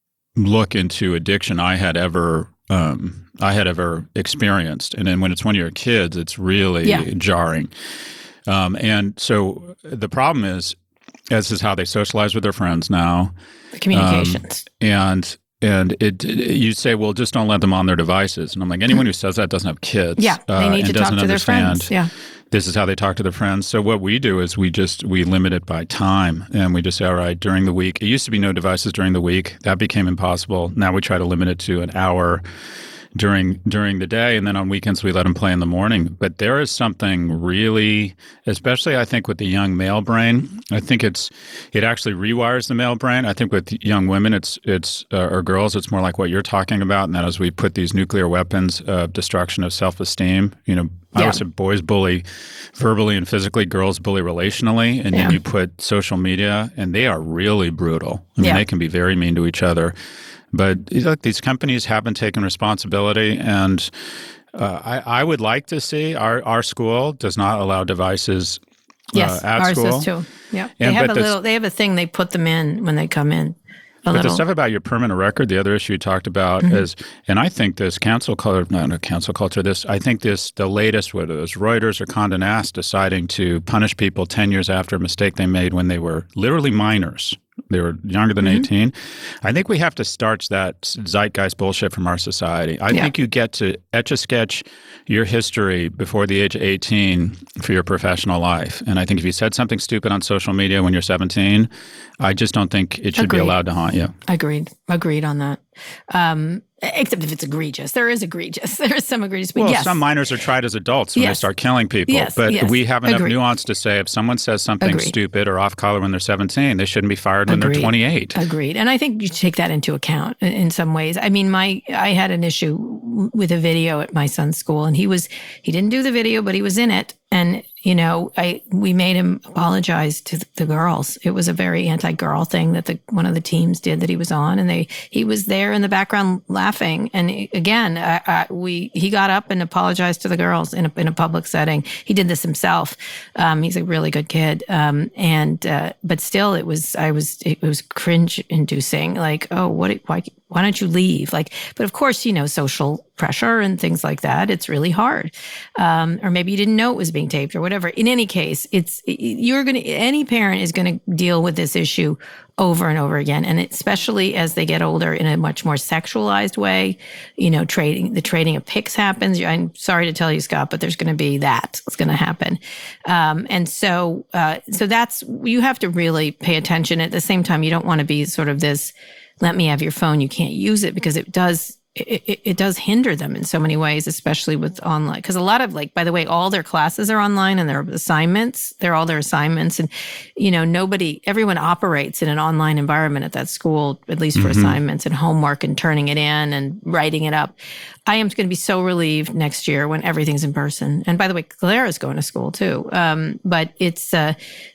look into addiction I had ever um, I had ever experienced. And then when it's when you're kids, it's really Yeah. jarring. Um, and so the problem is, this is how they socialize with their friends now. The communications. Um, and and it, it you say, well, just don't let them on their devices. And I'm like, anyone who says that doesn't have kids. Yeah, they uh, need and to talk doesn't to their understand friends. Yeah. This is how they talk to their friends. So what we do is we just we limit it by time, and we just say, all right, during the week. It used to be no devices during the week. That became impossible. Now we try to limit it to an hour during during the day, and then on weekends we let them play in the morning. But there is something really, especially I think with the young male brain, I think it's it actually rewires the male brain. I think with young women, it's it's uh, or girls, it's more like what you're talking about, and that as we put these nuclear weapons of destruction of self-esteem, you know. I Yeah. always say boys bully verbally and physically, girls bully relationally, and Yeah. then you put social media, and they are really brutal. I mean, Yeah. they can be very mean to each other. But look, these companies haven't taken responsibility, and uh, I, I would like to see our, our school does not allow devices Yes, uh, at ours school. does too. Yeah, they And- have but a this- little. They have a thing they put them in when they come in. A But little. the stuff about your permanent record, the other issue you talked about Mm-hmm. is, and I think this cancel culture, no, no, cancel culture, this, I think this, the latest, whether it was Reuters or Condé Nast deciding to punish people ten years after a mistake they made when they were literally minors. They were younger than Mm-hmm. eighteen. I think we have to starch that zeitgeist bullshit from our society. I Yeah. think you get to etch-a-sketch your history before the age of eighteen for your professional life. And I think if you said something stupid on social media when you're seventeen, I just don't think it should Agreed. be allowed to haunt you. Agreed. Agreed on that. Um, except if it's egregious. There is egregious. There is some egregious. But Well, yes. some minors are tried as adults when they Yes. start killing people. Yes, but yes. we have enough Agreed. nuance to say if someone says something Agreed. stupid or off color when they're seventeen, they shouldn't be fired when Agreed. they're twenty-eight. Agreed. And I think you take that into account in, in some ways. I mean, my I had an issue with a video at my son's school, and he was he didn't do the video, but he was in it. And, you know, I we made him apologize to the girls. It was a very anti-girl thing that the one of the teams did that he was on, and they he was there in the background laughing. And again, I, I, we he got up and apologized to the girls in a, in a public setting. He did this himself. Um, he's a really good kid, um, and uh, but still, it was I was it was cringe-inducing. Like, oh, what? Why? Why don't you leave? Like, but of course, you know, social pressure and things like that. It's really hard. Um, or maybe you didn't know it was being taped or whatever. In any case, it's, you're going to, any parent is going to deal with this issue over and over again. And especially as they get older in a much more sexualized way, you know, trading, the trading of pics happens. I'm sorry to tell you, Scott, but there's going to be that. It's going to happen. Um, and so, uh, so that's, you have to really pay attention. At the same time, you don't want to be sort of this, let me have your phone, you can't use it, because it does, it, it, it does hinder them in so many ways, especially with online. Because a lot of, like, by the way, all their classes are online and their assignments, they're all their assignments. And, you know, nobody, everyone operates in an online environment at that school, at least for mm-hmm. assignments and homework and turning it in and writing it up. I am going to be so relieved next year when everything's in person. And by the way, Clara's going to school too. Um, but it's, uh,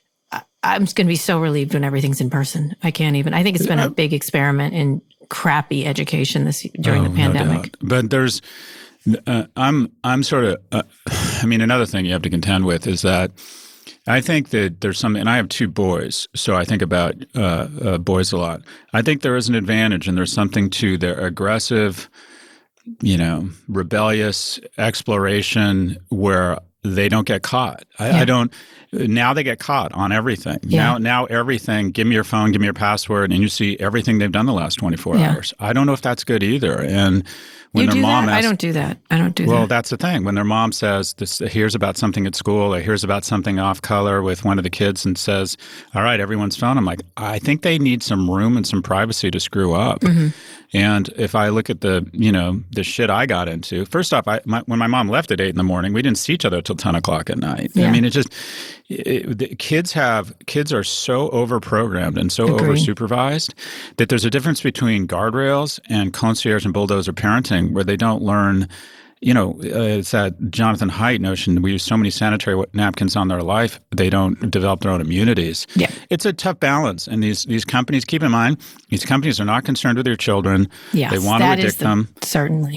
I'm just going to be so relieved when everything's in person. I can't even. I think it's been a big experiment in crappy education this during oh, the pandemic. No doubt. But there's, uh, I'm, I'm sort of. Uh, I mean, another thing you have to contend with is that I think that there's some, and I have two boys, so I think about uh, uh, boys a lot. I think there is an advantage, and there's something to their aggressive, you know, rebellious exploration where they don't get caught. I, yeah. I don't. Now they get caught on everything. Yeah. Now, now everything. Give me your phone. Give me your password, and you see everything they've done the last twenty-four yeah. hours. I don't know if that's good either. And when you their do mom that? asks, I don't do that. I don't do well, that. Well, that's the thing. When their mom says, "This here's about something at school," or here's about something off color with one of the kids, and says, "All right, everyone's phone." I'm like, I think they need some room and some privacy to screw up. Mm-hmm. And if I look at the, you know, the shit I got into, first off, I, my, when my mom left at eight in the morning, we didn't see each other until ten o'clock at night. Yeah. I mean, it just, it, the kids have, kids are so overprogrammed and so Agreed. oversupervised that there's a difference between guardrails and concierge and bulldozer parenting where they don't learn. You know, uh, it's that Jonathan Haidt notion. We use so many sanitary napkins on their life, they don't develop their own immunities. Yeah. It's a tough balance. And these these companies, keep in mind, these companies are not concerned with their children. Yes, they want to that addict is the, them. Certainly.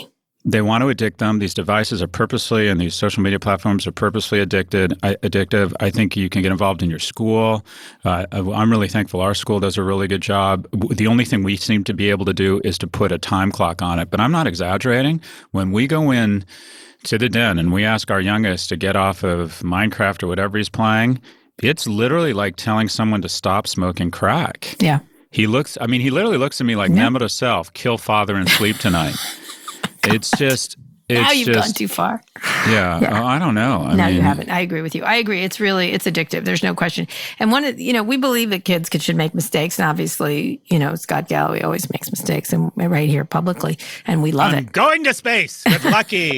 They want to addict them. These devices are purposely, and these social media platforms are purposely addicted, I, addictive. I think you can get involved in your school. Uh, I'm really thankful our school does a really good job. The only thing we seem to be able to do is to put a time clock on it. But I'm not exaggerating. When we go in to the den and we ask our youngest to get off of Minecraft or whatever he's playing, it's literally like telling someone to stop smoking crack. Yeah. He looks, I mean, he literally looks at me like, yeah. Nemo self, kill father and sleep tonight. It's just, it's now you've just, gone too far. Yeah, yeah. Oh, I don't know. I no, mean, you haven't. I agree with you. I agree. It's really, it's addictive. There's no question. And one of, you know, we believe that kids could, should make mistakes. And obviously, you know, Scott Galloway always makes mistakes, and right here publicly, and we love I'm it. Going to space with Lucky.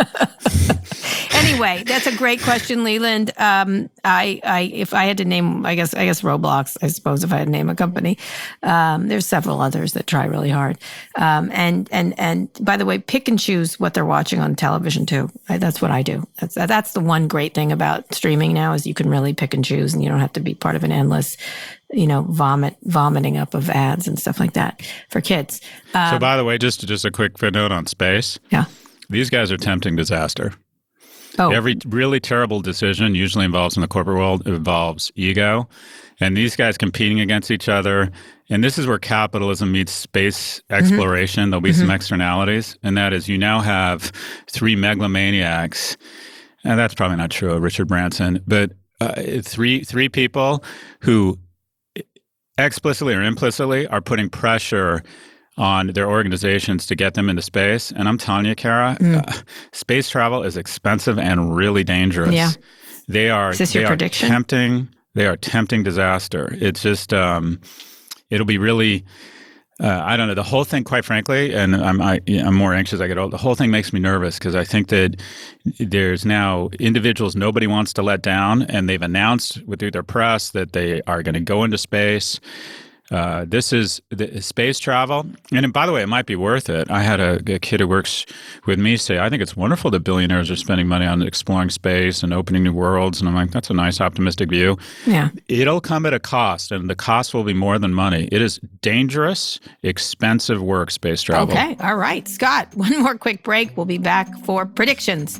Anyway, that's a great question, Leland. Um, I, I, if I had to name, I guess, I guess Roblox. I suppose if I had to name a company, um, there's several others that try really hard. Um, and and and by the way, pick and choose what they're watching on television too. I, that's what I do. That's that's the one great thing about streaming now is you can really pick and choose, and you don't have to be part of an endless, you know, vomit vomiting up of ads and stuff like that for kids. Um, so, by the way, just just a quick footnote on space. Yeah, these guys are tempting disaster. Oh. Every really terrible decision usually involves in the corporate world involves ego, and these guys competing against each other. And this is where capitalism meets space exploration. Mm-hmm. There'll be mm-hmm. some externalities, and that is you now have three megalomaniacs, and that's probably not true of Richard Branson, but uh, three three people who explicitly or implicitly are putting pressure on their organizations to get them into space. And I'm telling you, Kara, mm. uh, space travel is expensive and really dangerous. Yeah. They are, is this they your are prediction? tempting. They are tempting disaster. It's just, um, it'll be really, uh, I don't know, the whole thing, quite frankly, and I'm, I, I'm more anxious as I get older, the whole thing makes me nervous because I think that there's now individuals nobody wants to let down, and they've announced through their press that they are going to go into space. Uh, this is the space travel. And by the way, it might be worth it. I had a, a kid who works with me say, I think it's wonderful that billionaires are spending money on exploring space and opening new worlds. And I'm like, that's a nice, optimistic view. Yeah. It'll come at a cost, and the cost will be more than money. It is dangerous, expensive work, space travel. Okay. All right. Scott, one more quick break. We'll be back for predictions.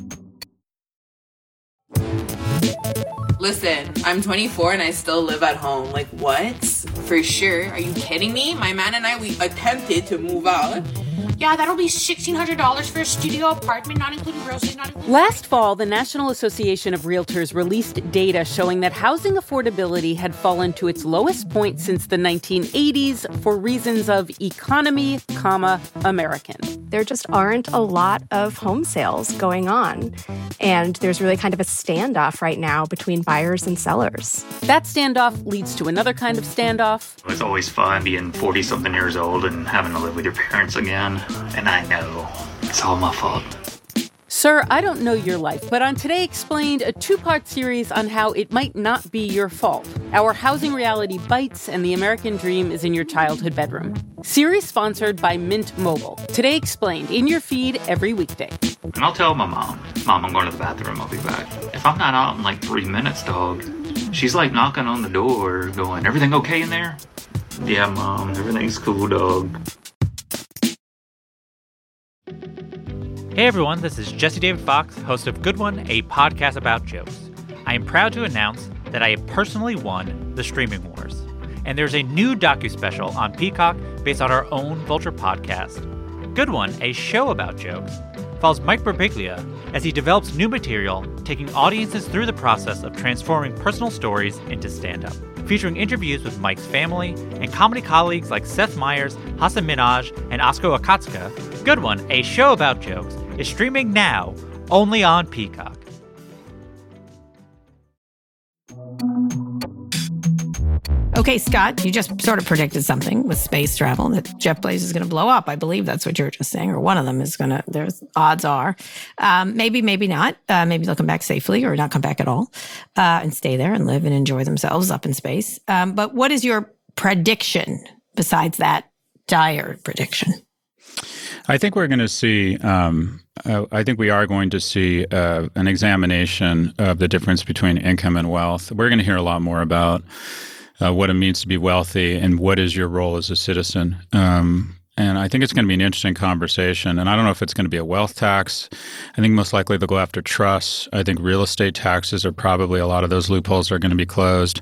Listen, I'm twenty-four and I still live at home. Like, what? For sure. Are you kidding me? My man and I, we attempted to move out. Yeah, that'll be sixteen hundred dollars for a studio apartment, not including groceries, not including... Last fall, the National Association of Realtors released data showing that housing affordability had fallen to its lowest point since the nineteen eighties for reasons of economy, comma, American. There just aren't a lot of home sales going on. And there's really kind of a standoff right now between buyers and sellers. That standoff leads to another kind of standoff. It's always fun being forty-something years old and having to live with your parents again. And I know it's all my fault. Sir, I don't know your life, but on Today Explained, a two-part series on how it might not be your fault. Our housing reality bites, and the American dream is in your childhood bedroom. Series sponsored by Mint Mobile. Today Explained, in your feed every weekday. And I'll tell my mom, Mom, I'm going to the bathroom, I'll be back. If I'm not out in like three minutes, dog, she's like knocking on the door, going, everything okay in there? Yeah, Mom, everything's cool, dog. Hey everyone, this is Jesse David Fox, host of Good One, a podcast about jokes. I am proud to announce that I have personally won the Streaming Wars. And there's a new docu-special on Peacock based on our own Vulture podcast. Good One, a show about jokes, follows Mike Birbiglia as he develops new material, taking audiences through the process of transforming personal stories into stand-up. Featuring interviews with Mike's family and comedy colleagues like Seth Meyers, Hasan Minhaj, and Asko Akatsuka, Good One, a show about jokes, is streaming now, only on Peacock. Okay, Scott, you just sort of predicted something with space travel, that Jeff Bezos is going to blow up. I believe that's what you were just saying, or one of them is going to, there's odds are. Um, maybe, maybe not. Uh, maybe they'll come back safely or not come back at all uh, and stay there and live and enjoy themselves up in space. Um, but what is your prediction besides that dire prediction? I think we're going to see, um, uh, I think we are going to see uh, an examination of the difference between income and wealth. We're going to hear a lot more about uh, what it means to be wealthy and what is your role as a citizen. Um, And I think it's going to be an interesting conversation. And I don't know if it's going to be a wealth tax. I think most likely they'll go after trusts. I think real estate taxes are probably, a lot of those loopholes are going to be closed.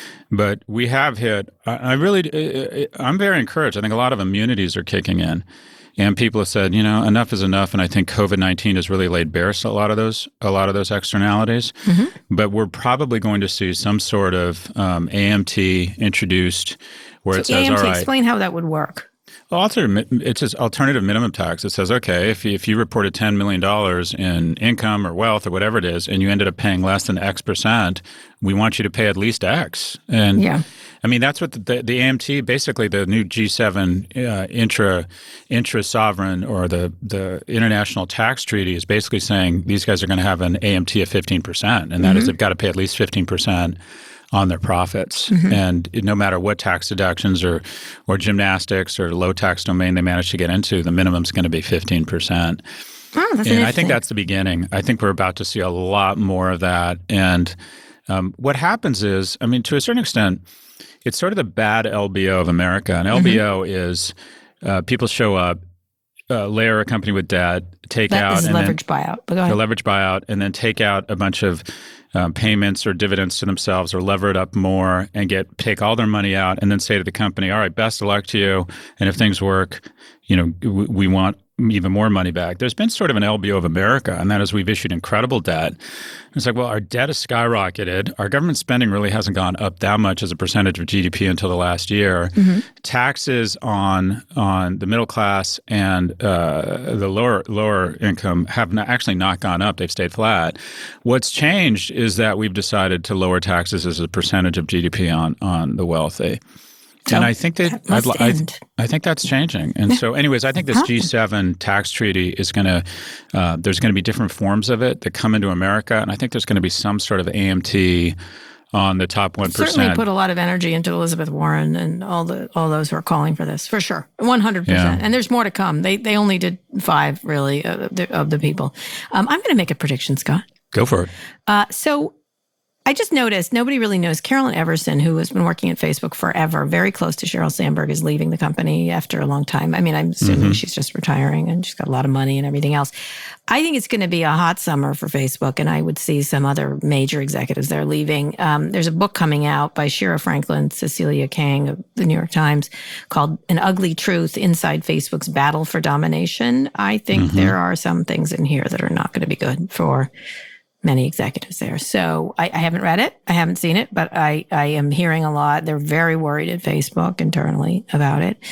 But we have hit, I, I really, I'm very encouraged. I think a lot of immunities are kicking in. And people have said, you know, enough is enough. And I think COVID nineteen has really laid bare a lot of those, a lot of those externalities. Mm-hmm. But we're probably going to see some sort of um, A M T introduced where so it says, A M T, all right. Explain how that would work. Well, it's an alternative minimum tax. It says, okay, if you, if you reported ten million dollars in income or wealth or whatever it is, and you ended up paying less than X percent, we want you to pay at least X. And yeah. I mean, that's what the, the, the A M T, basically the new G seven uh, intra intra sovereign or the, the international tax treaty is basically saying these guys are going to have an A M T of fifteen percent. And that mm-hmm. is they've got to pay at least fifteen percent on their profits. Mm-hmm. And no matter what tax deductions or or gymnastics or low tax domain they manage to get into, the minimum's going to be fifteen percent. Oh, that's and I think that's the beginning. I think we're about to see a lot more of that. And um, what happens is, I mean, to a certain extent, it's sort of the bad L B O of America. And L B O mm-hmm. is uh, people show up, uh, layer a company with debt, take that out is and leverage then, buyout. But go ahead. The leverage buyout, and then take out a bunch of um, payments or dividends to themselves, or lever it up more and get take all their money out, and then say to the company, "All right, best of luck to you, and if things work, you know, we, we want even more money back." There's been sort of an L B O of America, and that is we've issued incredible debt. It's like, well, our debt has skyrocketed. Our government spending really hasn't gone up that much as a percentage of G D P until the last year. Mm-hmm. Taxes on on the middle class and uh, the lower lower income have not, actually not gone up. They've stayed flat. What's changed is that we've decided to lower taxes as a percentage of G D P on on the wealthy. So and I think that, that I'd, I, I think that's changing. And so, anyways, I think this G seven tax treaty is going to. Uh, there's going to be different forms of it that come into America, and I think there's going to be some sort of A M T on the top one percent. Certainly put a lot of energy into Elizabeth Warren and all the all those who are calling for this, for sure, one hundred percent. Yeah. And there's more to come. They they only did five really of the, of the people. Um, I'm going to make a prediction, Scott. Go for it. Uh, so. I just noticed nobody really knows Carolyn Everson, who has been working at Facebook forever, very close to Sheryl Sandberg, is leaving the company after a long time. I mean, I'm assuming mm-hmm. she's just retiring and she's got a lot of money and everything else. I think it's going to be a hot summer for Facebook, and I would see some other major executives there leaving. Um, there's a book coming out by Shira Franklin, Cecilia Kang of the New York Times called An Ugly Truth Inside Facebook's Battle for Domination. I think mm-hmm. there are some things in here that are not going to be good for many executives there. So I, I haven't read it. I haven't seen it, but I, I am hearing a lot. They're very worried at Facebook internally about it.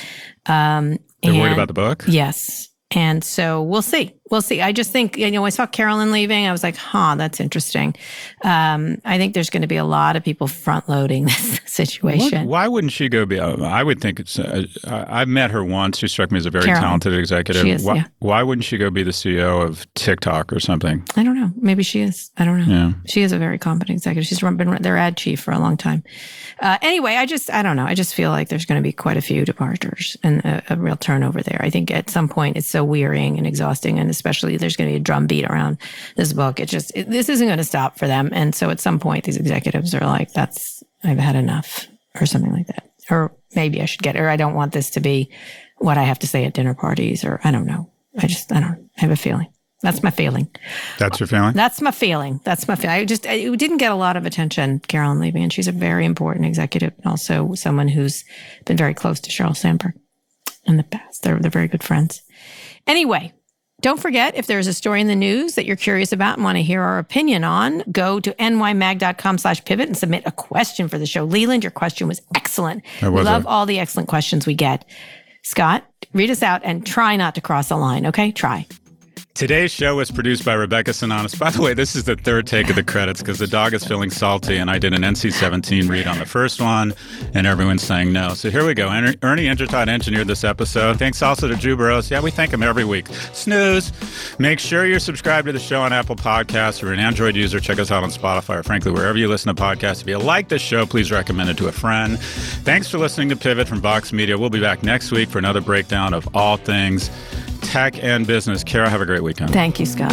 Um, They're and, worried about the book? Yes. And so we'll see. We'll see. I just think, you know, I saw Carolyn leaving. I was like, huh, that's interesting. Um, I think there's going to be a lot of people front loading this situation. What, why wouldn't she go be? I would think it's, uh, I've met her once. She struck me as a very Carolyn. talented executive. She is, why, yeah. why wouldn't she go be the C E O of TikTok or something? I don't know. Maybe she is. I don't know. Yeah. She is a very competent executive. She's been their ad chief for a long time. Uh, anyway, I just, I don't know. I just feel like there's going to be quite a few departures and a, a real turnover there. I think at some point it's so wearying and exhausting, and especially there's going to be a drumbeat around this book. It just, it, this isn't going to stop for them. And so at some point these executives are like, that's, I've had enough or something like that. Or maybe I should get, or I don't want this to be what I have to say at dinner parties, or I don't know. I just, I don't I have a feeling. That's my feeling. That's your feeling? That's my feeling. That's my feeling. I just, it didn't get a lot of attention, Carolyn leaving, and she's a very important executive, and also someone who's been very close to Sheryl Sandberg in the past. They're, they're very good friends. Anyway, don't forget, if there's a story in the news that you're curious about and want to hear our opinion on, go to nymag.com slash pivot and submit a question for the show. Leland, your question was excellent. Was we love it? all the excellent questions we get. Scott, read us out and try not to cross a line, okay? Try. Today's show was produced by Rebecca Sananas. By the way, this is the third take of the credits because the dog is feeling salty, and I did an N C seventeen read on the first one, and everyone's saying no. So here we go. Ernie Indradat engineered this episode. Thanks also to Drew Burrows. Yeah, we thank him every week. Snooze. Make sure you're subscribed to the show on Apple Podcasts. If you're an Android user, check us out on Spotify, or frankly, wherever you listen to podcasts. If you like this show, please recommend it to a friend. Thanks for listening to Pivot from Vox Media. We'll be back next week for another breakdown of all things tech and business. Kara, have a great weekend. Thank you, Scott.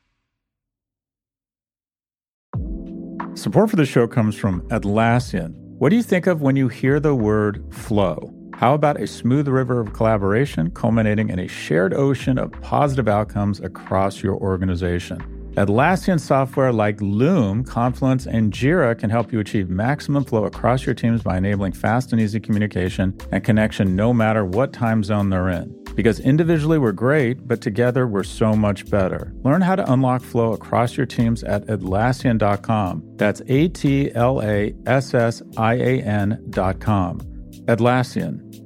Support for the show comes from Atlassian. What do you think of when you hear the word flow? How about a smooth river of collaboration culminating in a shared ocean of positive outcomes across your organization? Atlassian software like Loom, Confluence, and Jira can help you achieve maximum flow across your teams by enabling fast and easy communication and connection no matter what time zone they're in. Because individually we're great, but together we're so much better. Learn how to unlock flow across your teams at Atlassian dot com. That's A T L A S S I A N dot com. Atlassian.